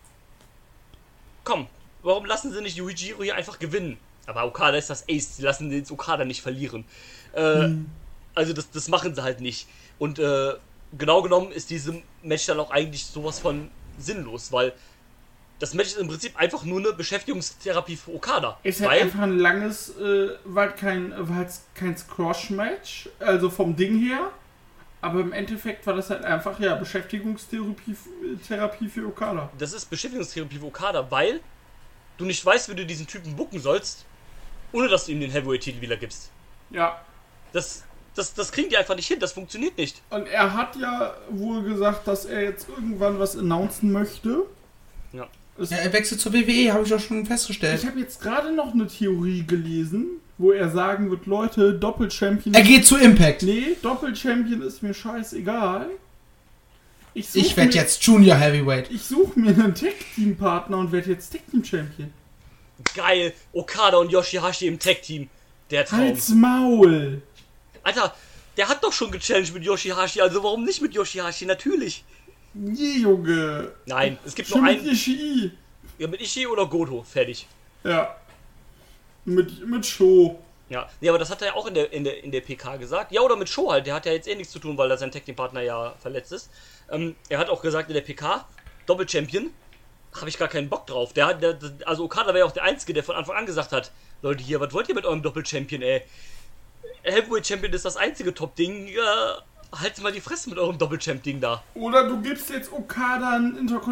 komm, warum lassen sie nicht Yujiro hier einfach gewinnen? Aber Okada ist das Ace, sie lassen den Okada nicht verlieren. Äh, Hm. Also das, das machen sie halt nicht. Und äh, genau genommen ist diesem Match dann auch eigentlich sowas von sinnlos, weil das Match ist im Prinzip einfach nur eine Beschäftigungstherapie für Okada. Ist halt weil, einfach ein langes, äh, war halt kein, war halt kein Squash-Match, also vom Ding her. Aber im Endeffekt war das halt einfach, ja, Beschäftigungstherapie Therapie für Okada. das ist Beschäftigungstherapie für Okada, weil du nicht weißt, wie du diesen Typen booken sollst, ohne dass du ihm den Heavyweight-Titel wieder gibst. Ja. Das, das, das kriegen die einfach nicht hin, das funktioniert nicht. Und er hat ja wohl gesagt, dass er jetzt irgendwann was announcen möchte. Ja. Es, Ja, er wechselt zur W W E, habe ich doch schon festgestellt. ich habe jetzt gerade noch eine Theorie gelesen, wo er sagen wird, Leute, Doppel-Champion... Er geht zu Impact. Nee, Doppel-Champion ist mir scheißegal. Ich, such Ich werde mir- jetzt Junior Heavyweight. Ich suche mir einen Tag-Team-Partner und werde jetzt Tag-Team-Champion. Geil, Okada und Yoshihashi im Tag-Team. Der Traum. Halt's Maul! Alter, der hat doch schon gechallenged mit Yoshihashi, also warum nicht mit Yoshihashi? Natürlich. Nee, Junge. Nein, es gibt Schon nur mit einen. Ishii. Ja, mit Ishii oder Goto, fertig. Ja. Mit, mit Show. Ja, nee, aber das hat er ja auch in der, in, der, in der P K gesagt. Ja, oder mit Show halt, der hat ja jetzt eh nichts zu tun, weil da sein Tag-Team-Partner ja verletzt ist. Ähm, er hat auch gesagt in der P K, Doppel-Champion, habe ich gar keinen Bock drauf. Der, hat- der, also Okada wäre ja auch der Einzige, der von Anfang an gesagt hat, Leute hier, was wollt ihr mit eurem Doppel-Champion, ey? Heavyweight-Champion ist das einzige Top-Ding, äh, haltet mal die Fresse mit eurem Doppel-Champ-Ding da. Oder du gibst jetzt Okada ein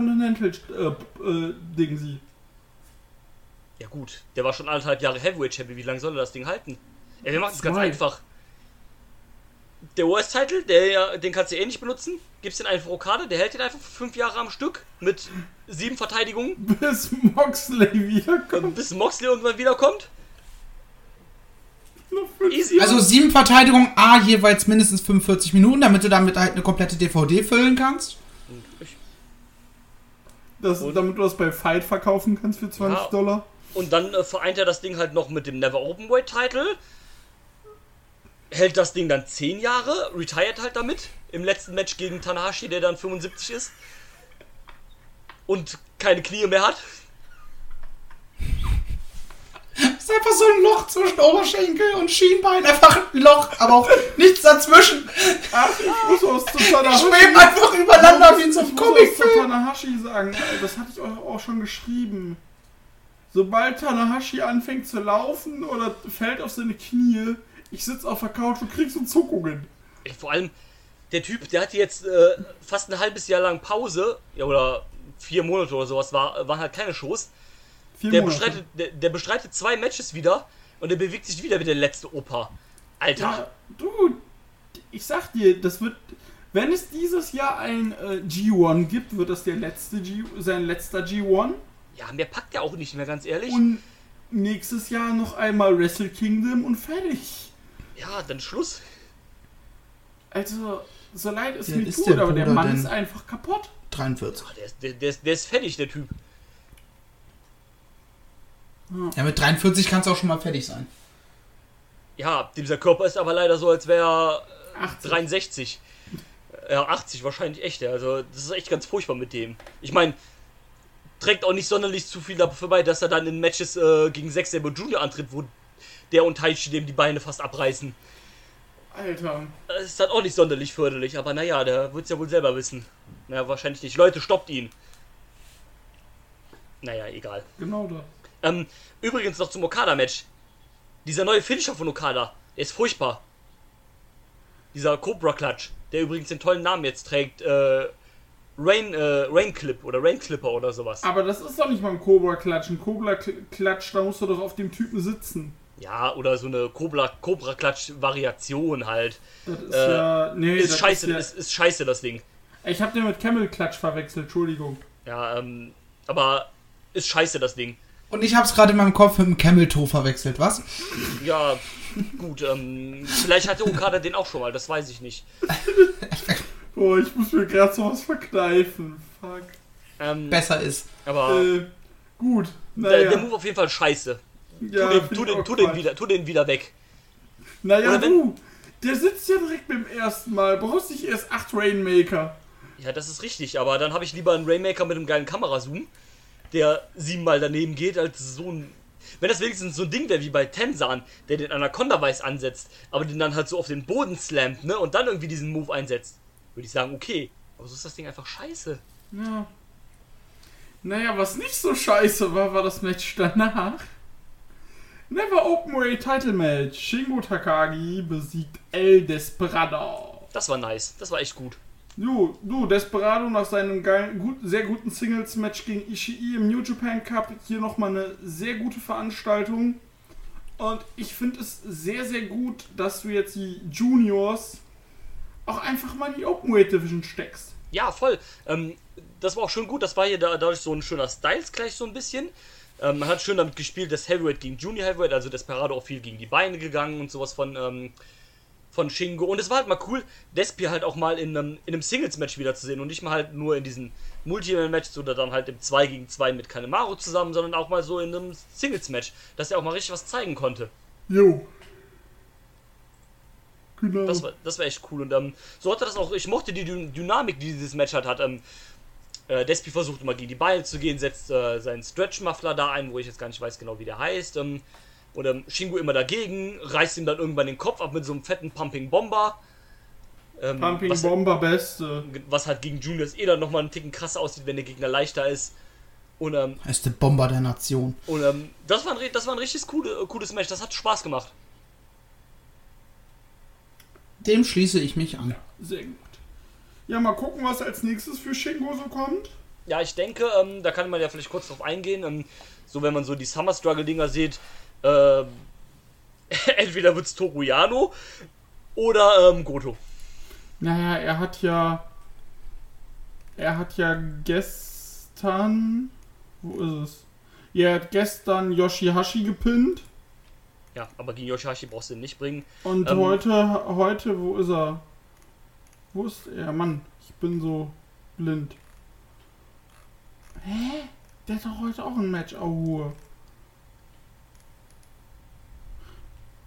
Intercontinental-Ding-Sie. Ja gut, der war schon anderthalb Jahre Heavyweight-Champion, wie lange soll er das Ding halten? Ja, wir machen es ganz Zwei. einfach. Der U S-Titel, der ja- den kannst du eh nicht benutzen, gibst den einfach Okada, der hält den einfach für fünf Jahre am Stück mit sieben Verteidigungen, Bis Moxley wiederkommt. bis Moxley irgendwann wiederkommt. Noch fünf Easy. Also sieben Verteidigungen, A, jeweils mindestens fünfundvierzig Minuten, damit du damit halt eine komplette D V D füllen kannst. Das, Und- damit du das bei Fight verkaufen kannst für zwanzig Ja. Dollar. Und dann äh, vereint er das Ding halt noch mit dem Never Openweight Title. Hält das Ding dann zehn Jahre, retired halt damit. Im letzten Match gegen Tanahashi, der dann fünfundsiebzig ist. Und keine Knie mehr hat. Es ist einfach so ein Loch zwischen Oberschenkel und Schienbein. Einfach ein Loch, aber auch nichts dazwischen. Ach, ich muss was zu Die Tanahashi schweben einfach übereinander wie in so einem Ich muss was zu Comicfilm. Tanahashi sagen. Das hatte ich euch auch schon geschrieben. Sobald Tanahashi anfängt zu laufen oder fällt auf seine Knie, ich sitze auf der Couch und krieg so Zuckungen. Ey, vor allem, der Typ, der hatte jetzt äh, fast ein halbes Jahr lang Pause. Ja, oder vier Monate oder sowas, war, waren halt keine Shows. Vier Der Monate. bestreitet, der, der bestreitet zwei Matches wieder und der bewegt sich wieder wie der letzte Opa. Alter. Ja, du, ich sag dir, das wird, wenn es dieses Jahr ein äh, G eins gibt, wird das der letzte G, sein letzter G eins. Ja, mehr packt er auch nicht mehr, ganz ehrlich. Und nächstes Jahr noch einmal Wrestle Kingdom und fertig. Ja, dann Schluss. Also, so leid es Ja, mir ist tut, der aber der Bruder Mann denn- ist einfach kaputt. dreiundvierzig. Ach, der, ist, der, der, ist, der ist fertig, der Typ. Ja, mit dreiundvierzig kannst du auch schon mal fertig sein. Ja, dieser Körper ist aber leider so, als wäre er achtzig. dreiundsechzig. Ja, achtzig wahrscheinlich echt. Ja. Also, das ist echt ganz furchtbar mit dem. Ich meine, trägt auch nicht sonderlich zu viel dafür bei, dass er dann in Matches äh, gegen Zack Sabre Junior antritt, wo der und Taichi dem die Beine fast abreißen. Alter. Das ist dann auch nicht sonderlich förderlich, aber naja, der wird es ja wohl selber wissen. Naja, wahrscheinlich nicht. Leute, stoppt ihn. Naja, egal. Genau das. Ähm, übrigens noch zum Okada-Match. Dieser neue Finisher von Okada, der ist furchtbar. Dieser Cobra Clutch, der übrigens den tollen Namen jetzt trägt, äh, Rain, äh, Rain Clip oder Rain Clipper oder sowas. Aber das ist doch nicht mal ein Cobra-Klatsch. Ein Cobra-Klatsch, da musst du doch auf dem Typen sitzen. Ja, oder so eine Cobra, Cobra Clutch Variation halt. Das ist Äh, ja... Nee, Ist das scheiße, ist, ja, ist, ist scheiße das Ding. Ich hab den mit Camel-Klatsch verwechselt, Entschuldigung. Ja, ähm, aber ist scheiße das Ding. Und ich hab's gerade in meinem Kopf mit dem Camel Toe verwechselt, was? Ja, gut, ähm, vielleicht hatte Okada den auch schon mal, das weiß ich nicht. Oh, ich muss mir gerade sowas verkneifen. Fuck. Ähm, Besser ist. aber Äh, gut. der, Naja. der Move auf jeden Fall scheiße. ja, Tu den, find tu ich den, auch tu den, Quatsch. wieder, tu den wieder weg. Naja, Oder wenn- du. Der sitzt ja direkt beim ersten Mal. Brauchst nicht erst acht Rainmaker. Ja, das ist richtig, aber dann habe ich lieber einen Rainmaker mit einem geilen Kamerazoom, der siebenmal daneben geht, als so ein... Wenn das wenigstens so ein Ding wäre wie bei Tenzan, der den Anaconda-Weiß ansetzt, aber den dann halt so auf den Boden slammt, ne, und dann irgendwie diesen Move einsetzt, würde ich sagen, okay. Aber so ist das Ding einfach scheiße. Ja. Naja, was nicht so scheiße war, war das Match danach. Never Openweight Title Match. Shingo Takagi besiegt El Desperado. Das war nice, das war echt gut. Du, du, Desperado nach seinem geilen, gut, sehr guten Singles-Match gegen Ishii im New Japan Cup. Hier nochmal eine sehr gute Veranstaltung. Und ich finde es sehr, sehr gut, dass du jetzt die Juniors auch einfach mal in die Openweight Division steckst. Ja, voll. Ähm, das war auch schon gut. Das war hier da, dadurch so ein schöner Styles gleich so ein bisschen. Ähm, man hat schön damit gespielt, dass Heavyweight gegen Junior Heavyweight, also Desperado auch viel gegen die Beine gegangen und sowas von, ähm, von Shingo. Und es war halt mal cool, Despi halt auch mal in einem, in einem Singles-Match wiederzusehen und nicht mal halt nur in diesen Multi-Man-Matches oder dann halt im zwei gegen zwei mit Kanemaru zusammen, sondern auch mal so in einem Singles-Match, dass er auch mal richtig was zeigen konnte. Jo. Genau. Das war, das war echt cool. Und ähm, so hatte das auch, ich mochte die Dü- Dynamik, die dieses Match halt hat. Ähm, äh, Despi versucht immer gegen die Beine zu gehen, setzt äh, seinen Stretch-Muffler da ein, wo ich jetzt gar nicht weiß genau, wie der heißt. Ähm, und ähm, Shingo immer dagegen, reißt ihm dann irgendwann den Kopf ab mit so einem fetten Pumping Bomber. Ähm, Pumping was, Bomber Beste. was halt gegen Juniors eh dann nochmal einen Ticken krasser aussieht, wenn der Gegner leichter ist. Und, ähm, Er ist der Bomber der Nation. und ähm, das, war ein, ri- das war ein richtig coole, äh, cooles Match, das hat Spaß gemacht. Dem schließe ich mich an. Sehr gut. Ja, mal gucken, was als nächstes für Shingo so kommt. Ja, ich denke, ähm, da kann man ja vielleicht kurz drauf eingehen. Ähm, so, wenn man so die Summer Struggle-Dinger sieht, äh, entweder wird's Toru Yano oder ähm, Goto. Naja, er hat ja. Er hat ja gestern. Wo ist es? Ja, er hat gestern Yoshihashi gepinnt. Ja, aber gegen Yoshihashi brauchst du ihn nicht bringen. Und Ähm. heute, heute, wo ist er? Wo ist er? Mann, ich bin so blind. Hä? Der hat doch heute auch ein Match. Au.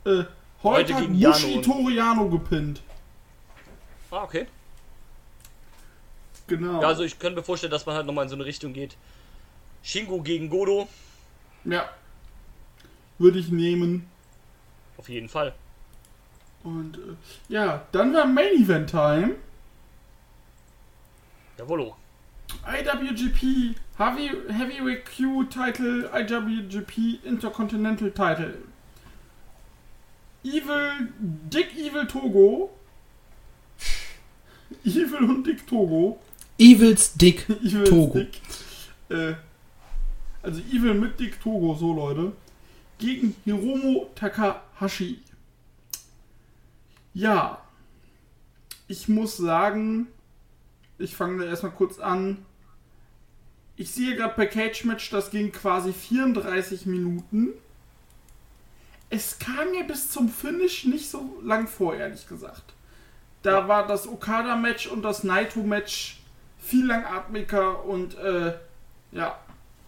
Äh, heute, Heute hat gegen Yano Bushi und- Toriano gepinnt. Ah, okay. Genau. Ja, also ich könnte mir vorstellen, dass man halt nochmal in so eine Richtung geht. Shingo gegen Godo, Ja. Würde ich nehmen. auf jeden Fall. Und äh, ja, dann war Main Event Time. Jawollo. I W G P Heavy, Heavyweight Q Title, I W G P Intercontinental Title. Evil, Dick Evil Togo. Evil und Dick Togo. Evils Dick Evil Togo. Dick. Äh, also Evil mit Dick Togo, so Leute. Gegen Hiromu Takahashi. Ja. Ich muss sagen, ich fange da erstmal kurz an. Ich sehe gerade bei Cage Match, das ging quasi vierunddreißig Minuten. Es kam mir bis zum Finish nicht so lang vor, ehrlich gesagt. Da war das Okada-Match und das Naito-Match viel langatmiger und äh, ja.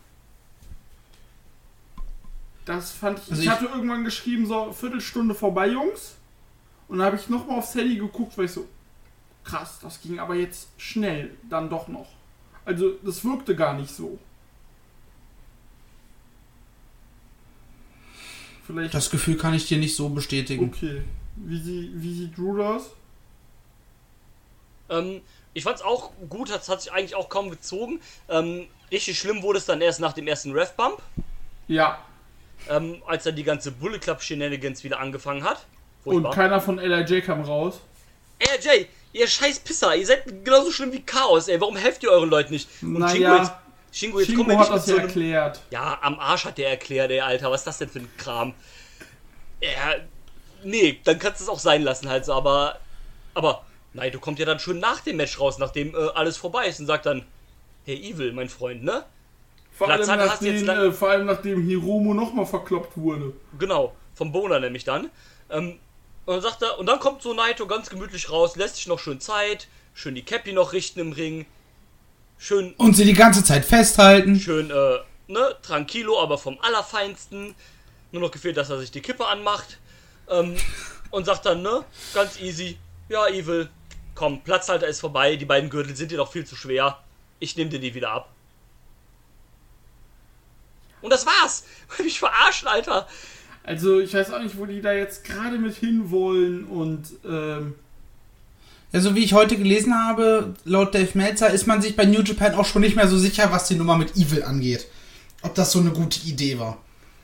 Das fand ich. Also ich ich- hatte irgendwann geschrieben, so Viertelstunde vorbei, Jungs. Und dann habe ich nochmal aufs Handy geguckt, weil ich so, krass, das ging aber jetzt schnell, dann doch noch. Also, das wirkte gar nicht so. Vielleicht. Das Gefühl kann ich dir nicht so bestätigen. Okay. Wie, sie, wie sieht Drew das? Ähm, ich fand's auch gut, das hat sich eigentlich auch kaum gezogen. Ähm, richtig schlimm wurde es dann erst nach dem ersten Ref-Bump, Ja. ähm, als dann die ganze Bullet Club Shenanigans wieder angefangen hat. Und Furchtbar. keiner von L I J kam raus. Ey, Jay, ihr scheiß Pisser, ihr seid genauso schlimm wie Chaos, ey. Warum helft ihr euren Leuten nicht? Und Naja, Shingo jetzt, Shingo, jetzt Shingo kommen wir hat nicht mit das so ja einem... erklärt. Ja, am Arsch hat der erklärt, ey, Alter. Was ist das denn für ein Kram? Ja, nee, dann kannst du es auch sein lassen halt so, aber... Aber, nein, du kommst ja dann schon nach dem Match raus, nachdem äh, alles vorbei ist und sagt dann... Hey, Evil, mein Freund, ne? Vor allem, Platz hat- hast nachdem, jetzt lang- äh, vor allem nachdem Hiromu nochmal verkloppt wurde. Genau, vom Boner nämlich dann. Ähm, und dann sagt er, und dann kommt so Naito ganz gemütlich raus, lässt sich noch schön Zeit, schön die Cappy noch richten im Ring, schön, Und sie die ganze Zeit festhalten. schön, äh, ne, tranquilo, aber vom Allerfeinsten. Nur noch gefehlt, dass er sich die Kippe anmacht. Ähm, und sagt dann, ne, ganz easy, ja, Evil, komm, Platzhalter ist vorbei, die beiden Gürtel sind dir doch viel zu schwer. Ich nehme dir die wieder ab. Und das war's. Mich verarschen, Alter. Also, ich weiß auch nicht, wo die da jetzt gerade mit hinwollen und, ähm, Ja, so wie ich heute gelesen habe, laut Dave Meltzer, ist man sich bei New Japan auch schon nicht mehr so sicher, was die Nummer mit Evil angeht. Ob das so eine gute Idee war.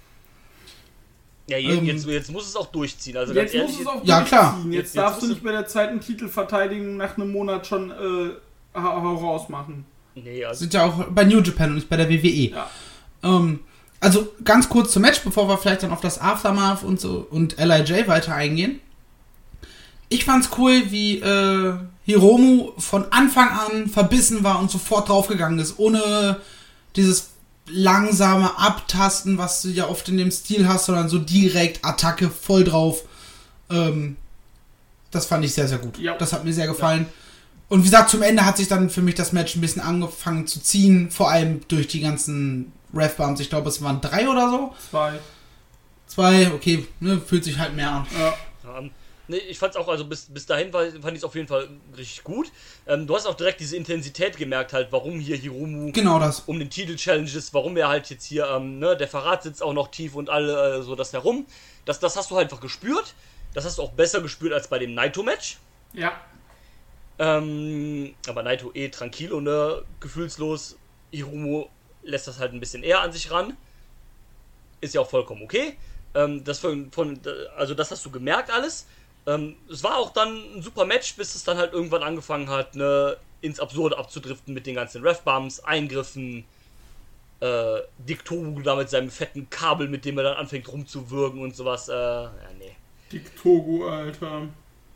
Ja, jetzt, Ähm, jetzt, jetzt muss es auch durchziehen. Also jetzt ganz muss ehrlich, es auch Ja, klar. durchziehen. Jetzt- Jetzt, jetzt darfst du muss nicht bei der zweiten Titelverteidigung nach einem Monat schon, äh, hau hau raus machen. nee, also Sind ja auch bei New Japan und nicht bei der W W E. Ja. Ähm, also ganz kurz zum Match, bevor wir vielleicht dann auf das Aftermath und so und L I J weiter eingehen. Ich fand's cool, wie äh, Hiromu von Anfang an verbissen war und sofort draufgegangen ist, ohne dieses langsame Abtasten, was du ja oft in dem Stil hast, sondern so direkt Attacke voll drauf. Ähm, das fand ich sehr, sehr gut. Ja. Das hat mir sehr gefallen. Und wie gesagt, zum Ende hat sich dann für mich das Match ein bisschen angefangen zu ziehen, vor allem durch die ganzen Ref-Bumps. Ich glaube, es waren drei oder so. Zwei. Zwei, okay, ne, fühlt sich halt mehr an. Ja. ähm, nee, ich fand's auch, also bis, bis dahin war, fand ich es auf jeden Fall richtig gut. Ähm, du hast auch direkt diese Intensität gemerkt, halt, warum hier Hiromu Genau das. um den Titel-Challenges, warum er halt jetzt hier, ähm, ne, der Verrat sitzt auch noch tief und alle äh, so das herum. Das, das hast du halt einfach gespürt. Das hast du auch besser gespürt als bei dem Naito-Match. Ja. Ähm, aber Naito eh tranquilo, ne, gefühlslos. Hiromu lässt das halt ein bisschen eher an sich ran. Ist ja auch vollkommen okay. Ähm, das von, von, also das hast du gemerkt alles. Ähm, es war auch dann ein super Match, bis es dann halt irgendwann angefangen hat, ne, ins Absurde abzudriften mit den ganzen Ref-Bumps, Eingriffen, äh, Dick Togo da mit seinem fetten Kabel, mit dem er dann anfängt rumzuwürgen und sowas. Äh, ja, nee. Dick Togo, Alter.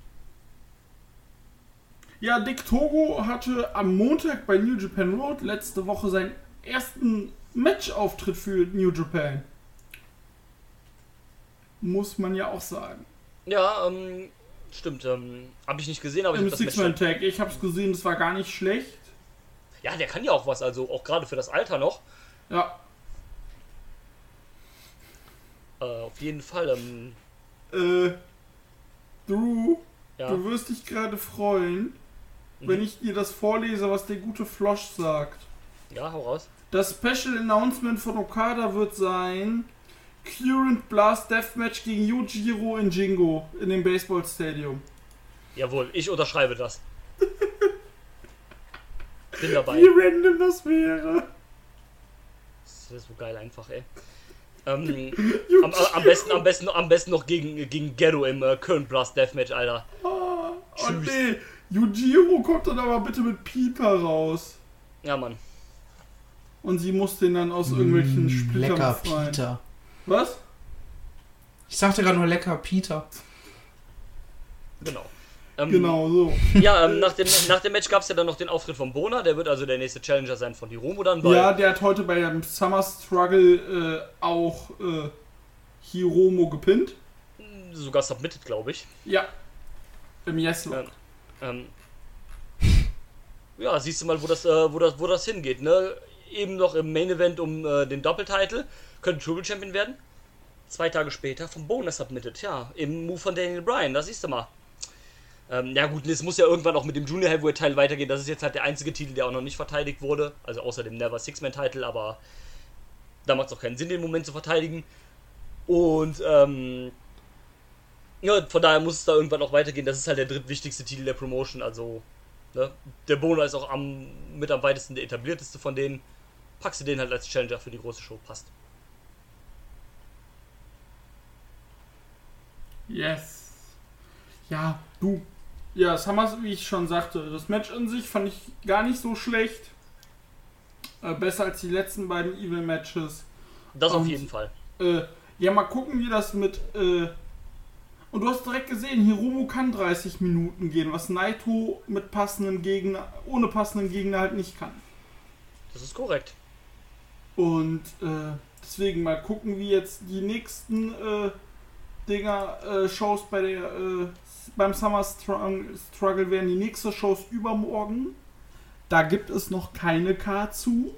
Ja, Dick Togo hatte am Montag bei New Japan Road letzte Woche seinen ersten Match-Auftritt für New Japan. Muss man ja auch sagen. Ja, ähm, stimmt. Ähm, hab ich nicht gesehen, aber ich Im hab das Match. Six-Man-Tag. Ich hab's gesehen, das war gar nicht schlecht. Ja, der kann ja auch was, also auch gerade für das Alter noch. Ja, Äh, auf jeden Fall. Ähm, Äh, Drew, Ja. du wirst dich gerade freuen, Mhm. wenn ich dir das vorlese, was der gute Flosch sagt. Ja, hau raus. Das Special Announcement von Okada wird sein: Current Blast Deathmatch gegen Yujiro in Jingo in dem Baseball Stadium. Jawohl, ich unterschreibe das. Bin dabei. Wie random das wäre. Das ist so geil einfach, ey. Ähm, am, am, besten, am, besten, am besten noch gegen, gegen Ghetto im äh, Current Blast Deathmatch, Alter. Oh, Tschüss. oh nee, Yujiro kommt dann aber bitte mit Pieper raus. Ja, Mann. Und sie muss den dann aus irgendwelchen Splittern Lecker befreien. Peter. Was? Ich sagte gerade nur lecker Peter. Genau. Ähm, Genau so. Ja, ähm, nach, dem, nach dem Match gab es ja dann noch den Auftritt von Bona. Der wird also der nächste Challenger sein von Hiromu dann. Weil Ja, der hat heute bei dem Summer Struggle äh, auch äh, Hiromu gepinnt. sogar submitted, glaube ich. Ja. Im Yes-Lock. Ähm, ähm, ja, siehst du mal, wo das, äh, wo das, wo das hingeht, ne? Eben noch im Main Event um äh, den Doppeltitel. Könnte Triple Champion werden. Zwei Tage später vom Bonus submitted, ja. Im Move von Daniel Bryan, das siehst du mal. Ähm, ja gut, es muss ja irgendwann auch mit dem Junior Heavyweight Teil weitergehen. Das ist jetzt halt der einzige Titel, der auch noch nicht verteidigt wurde. Also außer dem Never Six-Man Titel, aber da macht es auch keinen Sinn, den Moment zu verteidigen. Und ähm, ja, von daher muss es da irgendwann auch weitergehen. Das ist halt der drittwichtigste Titel der Promotion. Also ne? Der Bono ist auch am, mit am weitesten der etablierteste von denen. Packst du den halt als Challenger für die große Show, passt. Yes. Ja, du. Ja, Summers, wie ich schon sagte, das Match an sich fand ich gar nicht so schlecht. Äh, besser als die letzten beiden Evil-Matches. Das auf Und, jeden Fall. Äh, ja, mal gucken, wie das mit... Äh, und du hast direkt gesehen, Hiromu kann dreißig Minuten gehen, was Naito mit passenden Gegner, ohne passenden Gegner halt nicht kann. Das ist korrekt. Und äh, deswegen mal gucken, wie jetzt die nächsten äh, Dinger, äh, Shows bei der, äh, beim Summer Struggle werden. Die nächste Show ist übermorgen. Da gibt es noch keine Card zu.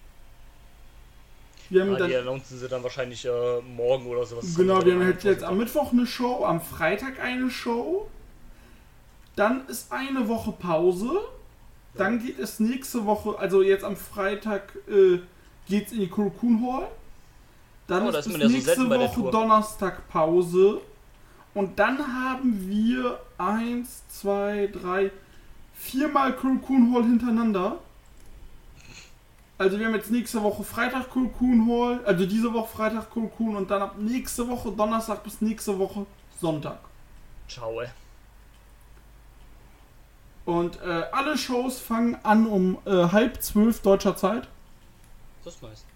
Wir haben Ja, dann, die announcen sie dann wahrscheinlich äh, morgen oder sowas. genau, wir haben jetzt, jetzt am Mittwoch eine Show, am Freitag eine Show. Dann ist eine Woche Pause. Dann geht es nächste Woche, also jetzt am Freitag äh, geht es in die Kurokun Hall. Dann Oh, da ist ist bis man ja so nächste selten bei der Woche Tour. Donnerstag Pause. Und dann haben wir eins, zwei, drei, viermal Kurokun Hall hintereinander. Also wir haben jetzt nächste Woche Freitag Kurokun Hall, also diese Woche Freitag Kurokun und dann ab nächste Woche Donnerstag bis nächste Woche Sonntag. Ciao, ey. Und äh, alle Shows fangen an um äh, halb zwölf deutscher Zeit. Das ist nice.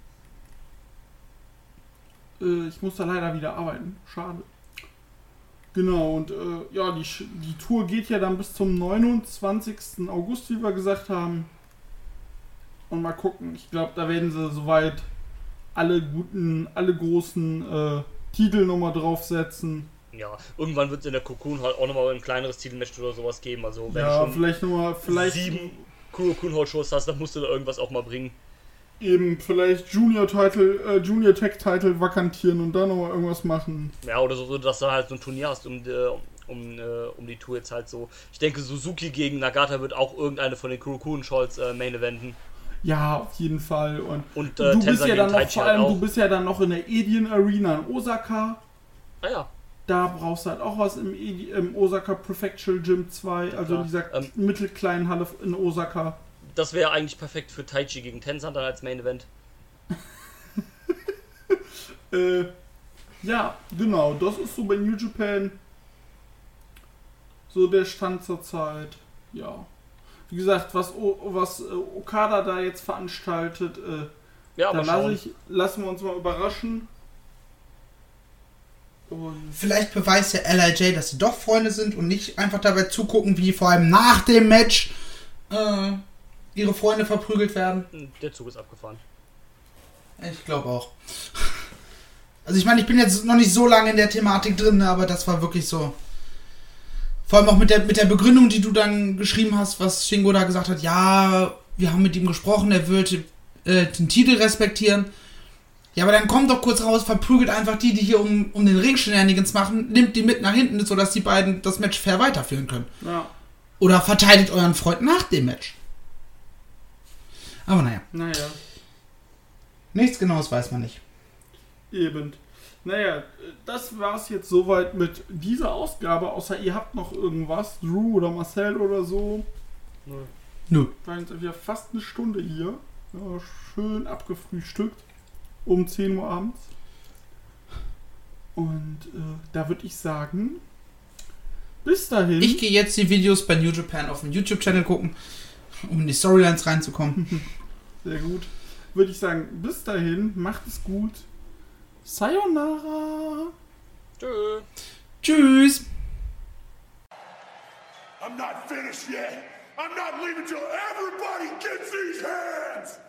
Äh, ich muss da leider wieder arbeiten. Schade. Genau, und äh, ja, die, die Tour geht ja dann bis zum neunundzwanzigsten August, wie wir gesagt haben. Und mal gucken. Ich glaube, da werden sie soweit alle guten, alle großen äh, Titel nochmal draufsetzen. Ja, irgendwann wird es in der Cocoon halt auch nochmal ein kleineres Titelmatch oder sowas geben. Also wenn Ja, du schon vielleicht nochmal, vielleicht sieben Cocoon Hall Shows hast, dann musst du da irgendwas auch mal bringen. eben, vielleicht Junior Title, äh, Junior Tech Title vakantieren und dann nochmal irgendwas machen. Ja, oder so, dass du halt so ein Turnier hast um, äh, um, äh, um die Tour jetzt halt so. Ich denke, Suzuki gegen Nagata wird auch irgendeine von den Cocoon Shows äh, Main Eventen. Ja, auf jeden Fall. Und, Und äh, du bist Tensa ja gegen dann noch, Taichi vor halt allem, auch. du bist ja dann noch in der Edion Arena in Osaka. Ah ja. Da brauchst du halt auch was im, Edi- im Osaka Prefectural Gym zwei, also Ja, in dieser ähm, mittelkleinen Halle in Osaka. Das wäre eigentlich perfekt für Taichi gegen Tenzan dann als Main Event. Äh, ja, genau, das ist so bei New Japan so der Stand zur Zeit. Ja. Wie gesagt, was, o- was äh, Okada da jetzt veranstaltet, äh, Ja, da aber lass schauen. ich, lassen wir uns mal überraschen. Und Vielleicht beweist der L I J, dass sie doch Freunde sind und nicht einfach dabei zugucken, wie vor allem nach dem Match äh, ihre Freunde verprügelt werden. Der Zug ist abgefahren. Ich glaube auch. Also ich meine, ich bin jetzt noch nicht so lange in der Thematik drin, aber das war wirklich so. Vor allem auch mit der, mit der Begründung, die du dann geschrieben hast, was Shingo da gesagt hat, ja, wir haben mit ihm gesprochen, er würde äh, den Titel respektieren. Ja, aber dann kommt doch kurz raus, verprügelt einfach die, die hier um, um den Ring Shenanigans machen, nimmt die mit nach hinten, sodass die beiden das Match fair weiterführen können. Ja. Oder verteidigt euren Freund nach dem Match. Aber naja. Naja. Nichts Genaues weiß man nicht. Eben. Naja, das war's jetzt soweit mit dieser Ausgabe, außer ihr habt noch irgendwas, Drew oder Marcel oder so. Nö. Nö. Wir waren jetzt wieder fast eine Stunde hier. Ja, schön abgefrühstückt. Um zehn Uhr abends. Und äh, da würde ich sagen, bis dahin. Ich gehe jetzt die Videos bei New Japan auf dem YouTube-Channel gucken, um in die Storylines reinzukommen. Sehr gut. Würde ich sagen, bis dahin, macht es gut. Sayonara. Tschö. Tschüss. I'm not finished yet. I'm not leaving till everybody gets these hands.